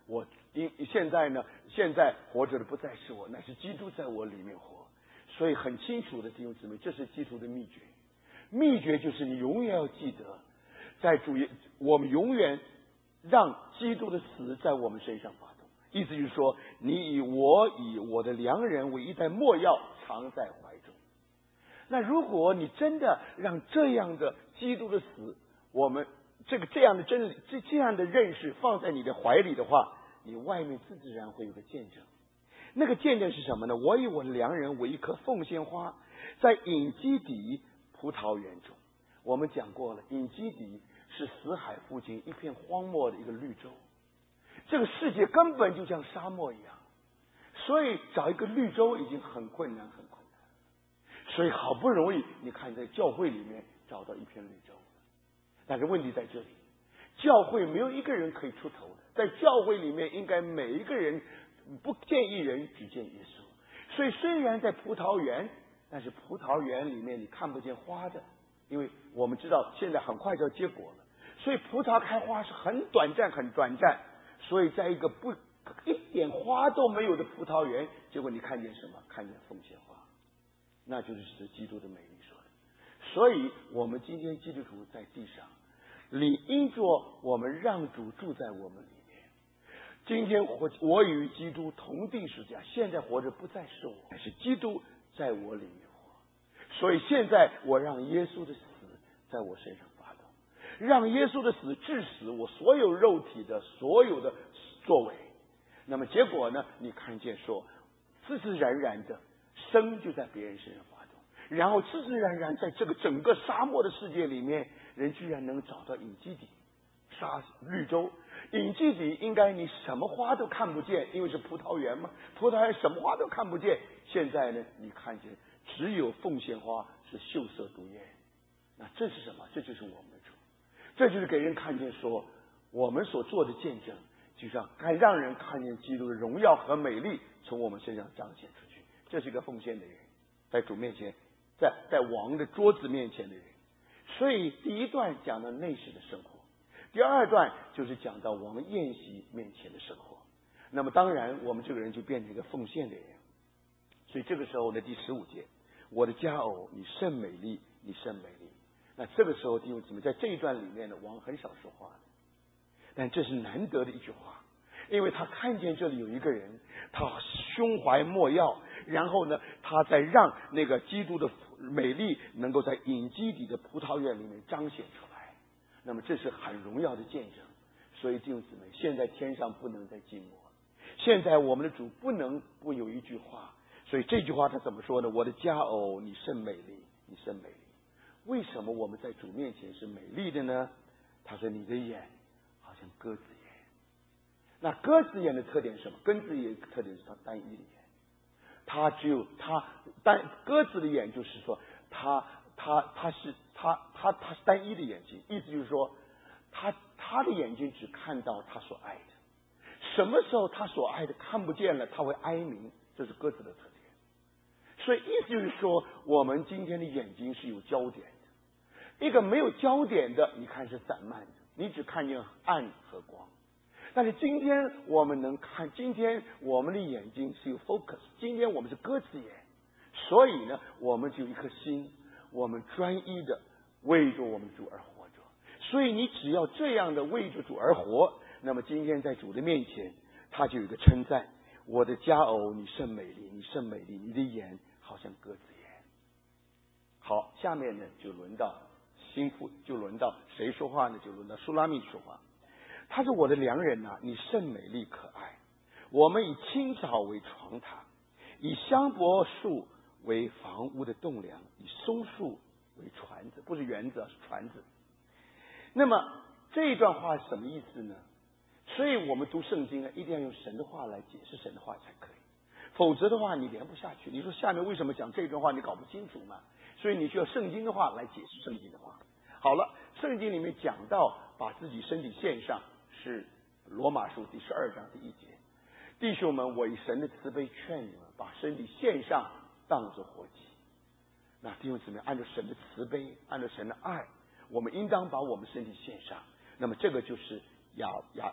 我因现在呢，现在活着的不再是我，乃是基督在我里面活。所以很清楚的弟兄姊妹，这是基督的秘诀。秘诀就是你永远要记得，在主耶，我们永远让基督的死在我们身上发动。意思就是说，你以我以我的良人为一袋墨药藏在怀中。那如果你真的让这样的基督的死，我们这个这样的真理，这这样的认识放在你的怀里的话，你外面自自然会有个见证。那个见证是什么呢？我以我的良人为一棵凤仙花，在隐基底葡萄园中。我们讲过了，隐基底是死海附近一片荒漠的一个绿洲。这个世界根本就像沙漠一样，所以找一个绿洲已经很困难很困难。所以好不容易你看在教会里面找到一片绿洲，但是问题在这里，教会没有一个人可以出头的，在教会里面应该每一个人不见一人，只见耶稣。所以虽然在葡萄园，但是葡萄园里面你看不见花的，因为我们知道现在很快就要结果了，所以葡萄开花是很短暂很短暂。所以在一个不一点花都没有的葡萄园，结果你看见什么？看见凤仙花，那就是指基督的美丽说的。所以我们今天基督徒在地上，理应着我们让主住在我们里面。今天我我与基督同定十字架，现在活着不再是我，乃是基督在我里面活。所以现在我让耶稣的死在我身上发动，让耶稣的死致死我所有肉体的所有的作为。那么结果呢？你看见说，自自然然的生就在别人身上发动，然后自自然然在这个整个沙漠的世界里面，人居然能找到隐基底。沙绿洲隐基底应该你什么花都看不见，因为是葡萄园嘛，葡萄园什么花都看不见。现在呢，你看见只有凤仙花是秀色独艳。那这是什么？这就是我们的主，这就是给人看见说，我们所做的见证，就像该让人看见基督的荣耀和美丽从我们身上彰显出去。这是一个奉献的人，在主面前，在在王的桌子面前的人。所以第一段讲到内室的生活，第二段就是讲到我们宴席面前的生活。那么当然我们这个人就变成一个奉献的人。所以这个时候呢，第十五节，我的佳偶你甚美丽，你甚美丽。那这个时候弟兄姊妹，在这一段里面呢，王很少说话，但这是难得的一句话，因为他看见这里有一个人，他胸怀莫药，然后呢他在让那个基督的美丽能够在隐基底的葡萄园里面彰显出来。那么这是很荣耀的见证。所以弟兄姊妹，现在天上不能再寂寞，现在我们的主不能不有一句话。所以这句话他怎么说呢？我的佳偶你甚美丽，你甚美丽。为什么我们在主面前是美丽的呢？他说你的眼好像鸽子眼。那鸽子眼的特点是什么？鸽子眼的特点是它单一的眼，它只有它单鸽子的眼，就是说它它它是它它它是单一的眼睛，意思就是说他他的眼睛只看到他所爱的，什么时候他所爱的看不见了，他会哀鸣，这是鸽子的特点。所以意思就是说，我们今天的眼睛是有焦点的，一个没有焦点的，你看是散漫的，你只看见暗和光。但是今天我们能看，今天我们的眼睛是有 focus， 今天我们是鸽子眼，所以呢，我们就有一颗心，我们专一的为着我们主而活着。所以你只要这样的为着主而活，那么今天在主的面前，他就有一个称赞：我的佳偶，你甚美丽，你甚美丽，你的眼好像鸽子眼。好，下面呢就轮到心腹，就轮到谁说话呢？就轮到苏拉密说话。他说：我的良人啊，你甚美丽可爱。我们以青草为床榻，以香柏树为房屋的栋梁，以松树为船子，不是园子，是船子。那么这一段话是什么意思呢？所以我们读圣经啊，一定要用神的话来解释神的话才可以，否则的话你连不下去。你说下面为什么讲这段话你搞不清楚嘛？所以你需要圣经的话来解释圣经的话。好了，圣经里面讲到把自己身体献上，是罗马书第十二章第一节，弟兄们，我以神的慈悲劝你们，把身体献上，当作活祭。那弟兄姊妹，按照神的慈悲，按照神的爱，我们应当把我们身体献上。那么这个就是雅雅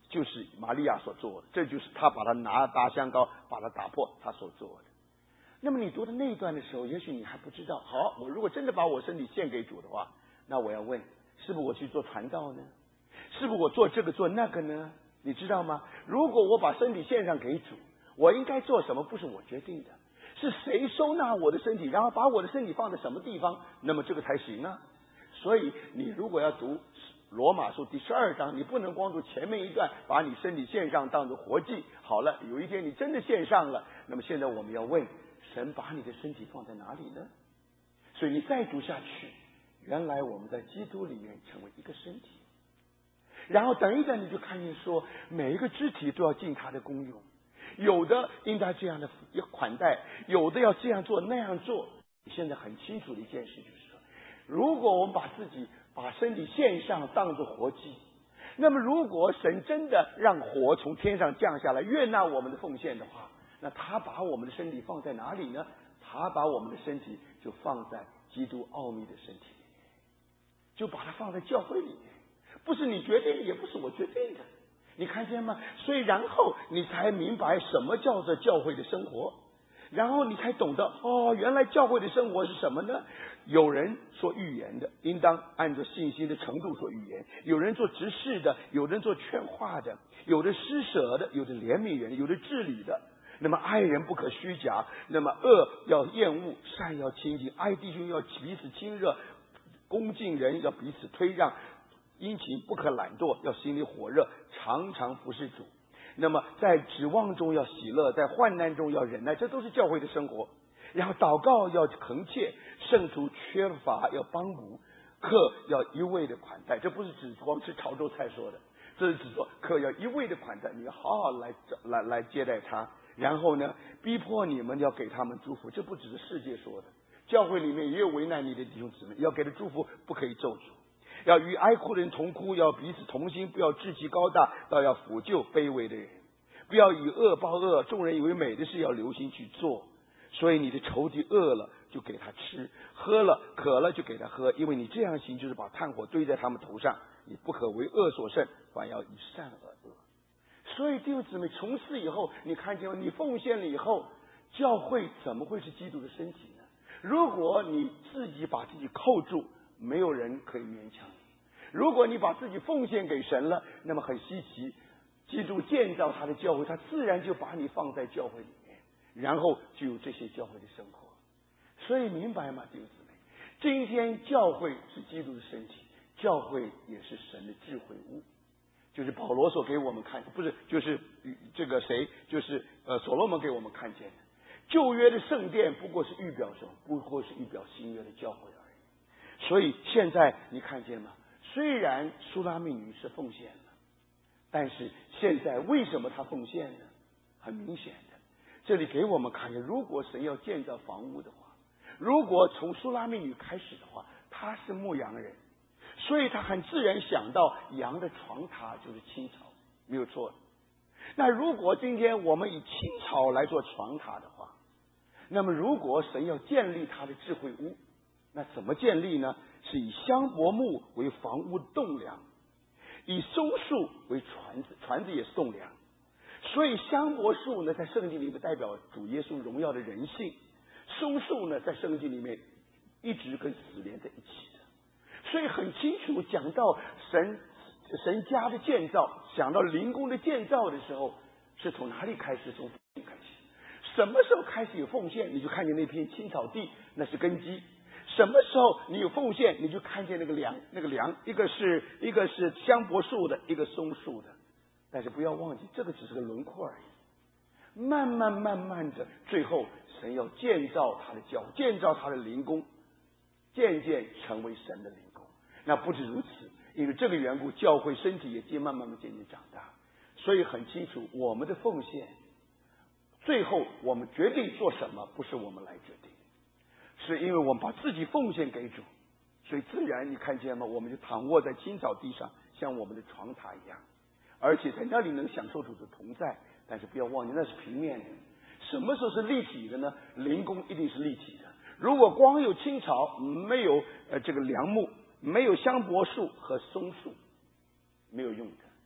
就是玛利亚所做的，这就是他把他拿大香膏把它打破他所做的。那么你读的那一段的时候，也许你还不知道，好，我如果真的把我身体献给主的话，那我要问，是不是我去做传道呢？是不是我做这个做那个呢？你知道吗？如果我把身体献上给主，我应该做什么不是我决定的，是谁收纳我的身体，然后把我的身体放在什么地方，那么这个才行啊。所以你如果要读罗马书第十二章，你不能光读前面一段，把你身体献上当作活祭。好了，有一天你真的献上了，那么现在我们要问，神把你的身体放在哪里呢？所以你再读下去，原来我们在基督里面成为一个身体。然后等一等，你就看见说，每一个肢体都要尽它的功用，有的应该这样的款待，有的要这样做那样做。现在很清楚的一件事就是说，如果我们把自己把身体献上当作活祭，那么如果神真的让火从天上降下来悦纳我们的奉献的话，那他把我们的身体放在哪里呢？他把我们的身体就放在基督奥秘的身体里面，就把它放在教会里面，不是你决定，也不是我决定的，你看见吗？所以然后你才明白什么叫做教会的生活，然后你才懂得，哦，原来教会的生活是什么呢？有人说预言的，应当按照信心的程度说预言；有人做执事的，有人做劝化的，有的施舍的，有的怜悯人，有的治理的。那么爱人不可虚假，那么恶要厌恶，善要亲近，爱弟兄要彼此亲热，恭敬人要彼此推让，殷勤不可懒惰，要心里火热，常常服侍主。那么在指望中要喜乐，在患难中要忍耐，这都是教会的生活。然后祷告要恳切，圣徒缺乏要帮补，客要一味的款待。这不是指光吃潮州菜说的，这是指说客要一味的款待，你要好好来来来接待他。然后呢，逼迫你们要给他们祝福，这不只是世界说的，教会里面也有为难你的弟兄姊妹，要给他祝福，不可以咒诅。要与哀哭的人同哭，要彼此同心，不要志气高大，倒要抚救卑微的人。不要以恶报恶，众人以为美的事要留心去做。所以你的仇敌饿了就给他吃，喝了渴了就给他喝，因为你这样行就是把炭火堆在他们头上。你不可为恶所胜，反要以善而恶。所以弟兄姊妹，从此以后你看见你奉献了以后，教会怎么会是基督的身体呢？如果你自己把自己扣住，没有人可以勉强你。如果你把自己奉献给神了，那么很稀奇，基督建造他的教会，他自然就把你放在教会里面，然后就有这些教会的生活。所以明白吗，弟兄姊妹？今天教会是基督的身体，教会也是神的智慧屋，就是保罗所给我们看，不是就是这个谁，就是呃所罗门给我们看见的。旧约的圣殿不过是预表什么？不过是预表新约的教会而已。所以现在你看见吗？虽然苏拉密女士奉献了，但是现在为什么她奉献呢？很明显的，这里给我们看见，如果神要建造房屋的话，如果从苏拉密女开始的话，她是牧羊人，所以她很自然想到羊的床榻就是青草，没有错。那如果今天我们以青草来做床榻的话，那么如果神要建立他的智慧屋，那怎么建立呢？是以香柏木为房屋栋梁，以松树为船子，船子也是栋梁。所以香柏树呢，在圣经里面代表主耶稣荣耀的人性，松树呢，在圣经里面一直跟死连在一起的。所以很清楚讲到神神家的建造，讲到灵宫的建造的时候，是从哪里开始？从奉献开始。什么时候开始有奉献，你就看见那片青草地，那是根基。什么时候你有奉献，你就看见那个梁，那个梁一个是一个是香柏树的，一个松树的。但是不要忘记，这个只是个轮廓而已。慢慢慢慢的，最后神要建造他的教，建造他的灵宫，渐渐成为神的灵宫。那不止如此，因为这个缘故，教会身体也渐慢慢慢渐渐长大。所以很清楚，我们的奉献，最后我们决定做什么，不是我们来决定，是因为我们把自己奉献给主，所以自然你看见吗？我们就躺卧在青草地上，像我们的床榻一样，而且在那里能享受主的同在。但是不要忘记，那是平面的。什么时候是立体的呢？灵宫一定是立体的。如果光有青草，没有呃这个梁木，没有香柏树和松树，没有用的。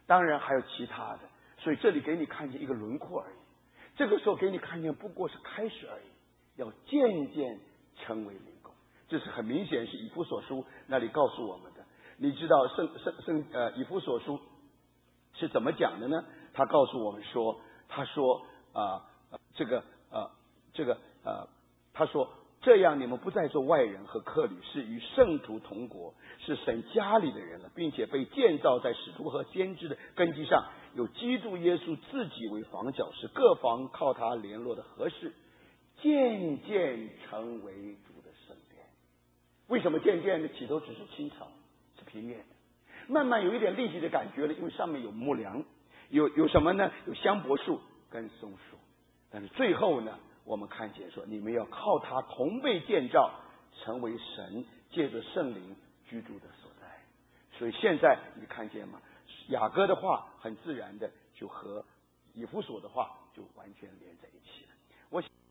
当然还有其他的。所以这里给你看见一个轮廓而已，这个时候给你看见不过是开始而已，要渐渐成为灵工。这是很明显是以弗所书那里告诉我们的。你知道圣圣圣呃以弗所书是怎么讲的呢？他告诉我们说，他说啊、呃、这个呃这个呃他说，这样你们不再做外人和客旅，是与圣徒同国，是神家里的人了，并且被建造在使徒和先知的根基上，有基督耶稣自己为房角石，各房靠他联络的合适，渐渐成为主的圣殿。为什么渐渐的？起头只是青草，是平面的，慢慢有一点立体的感觉了，因为上面有木梁，有有什么呢？有香柏树跟松树。但是最后呢，我们看见说，你们要靠它同被建造，成为神借着圣灵居住的所在。所以现在你看见吗？雅歌的话很自然的就和以弗所的话就完全连在一起了。我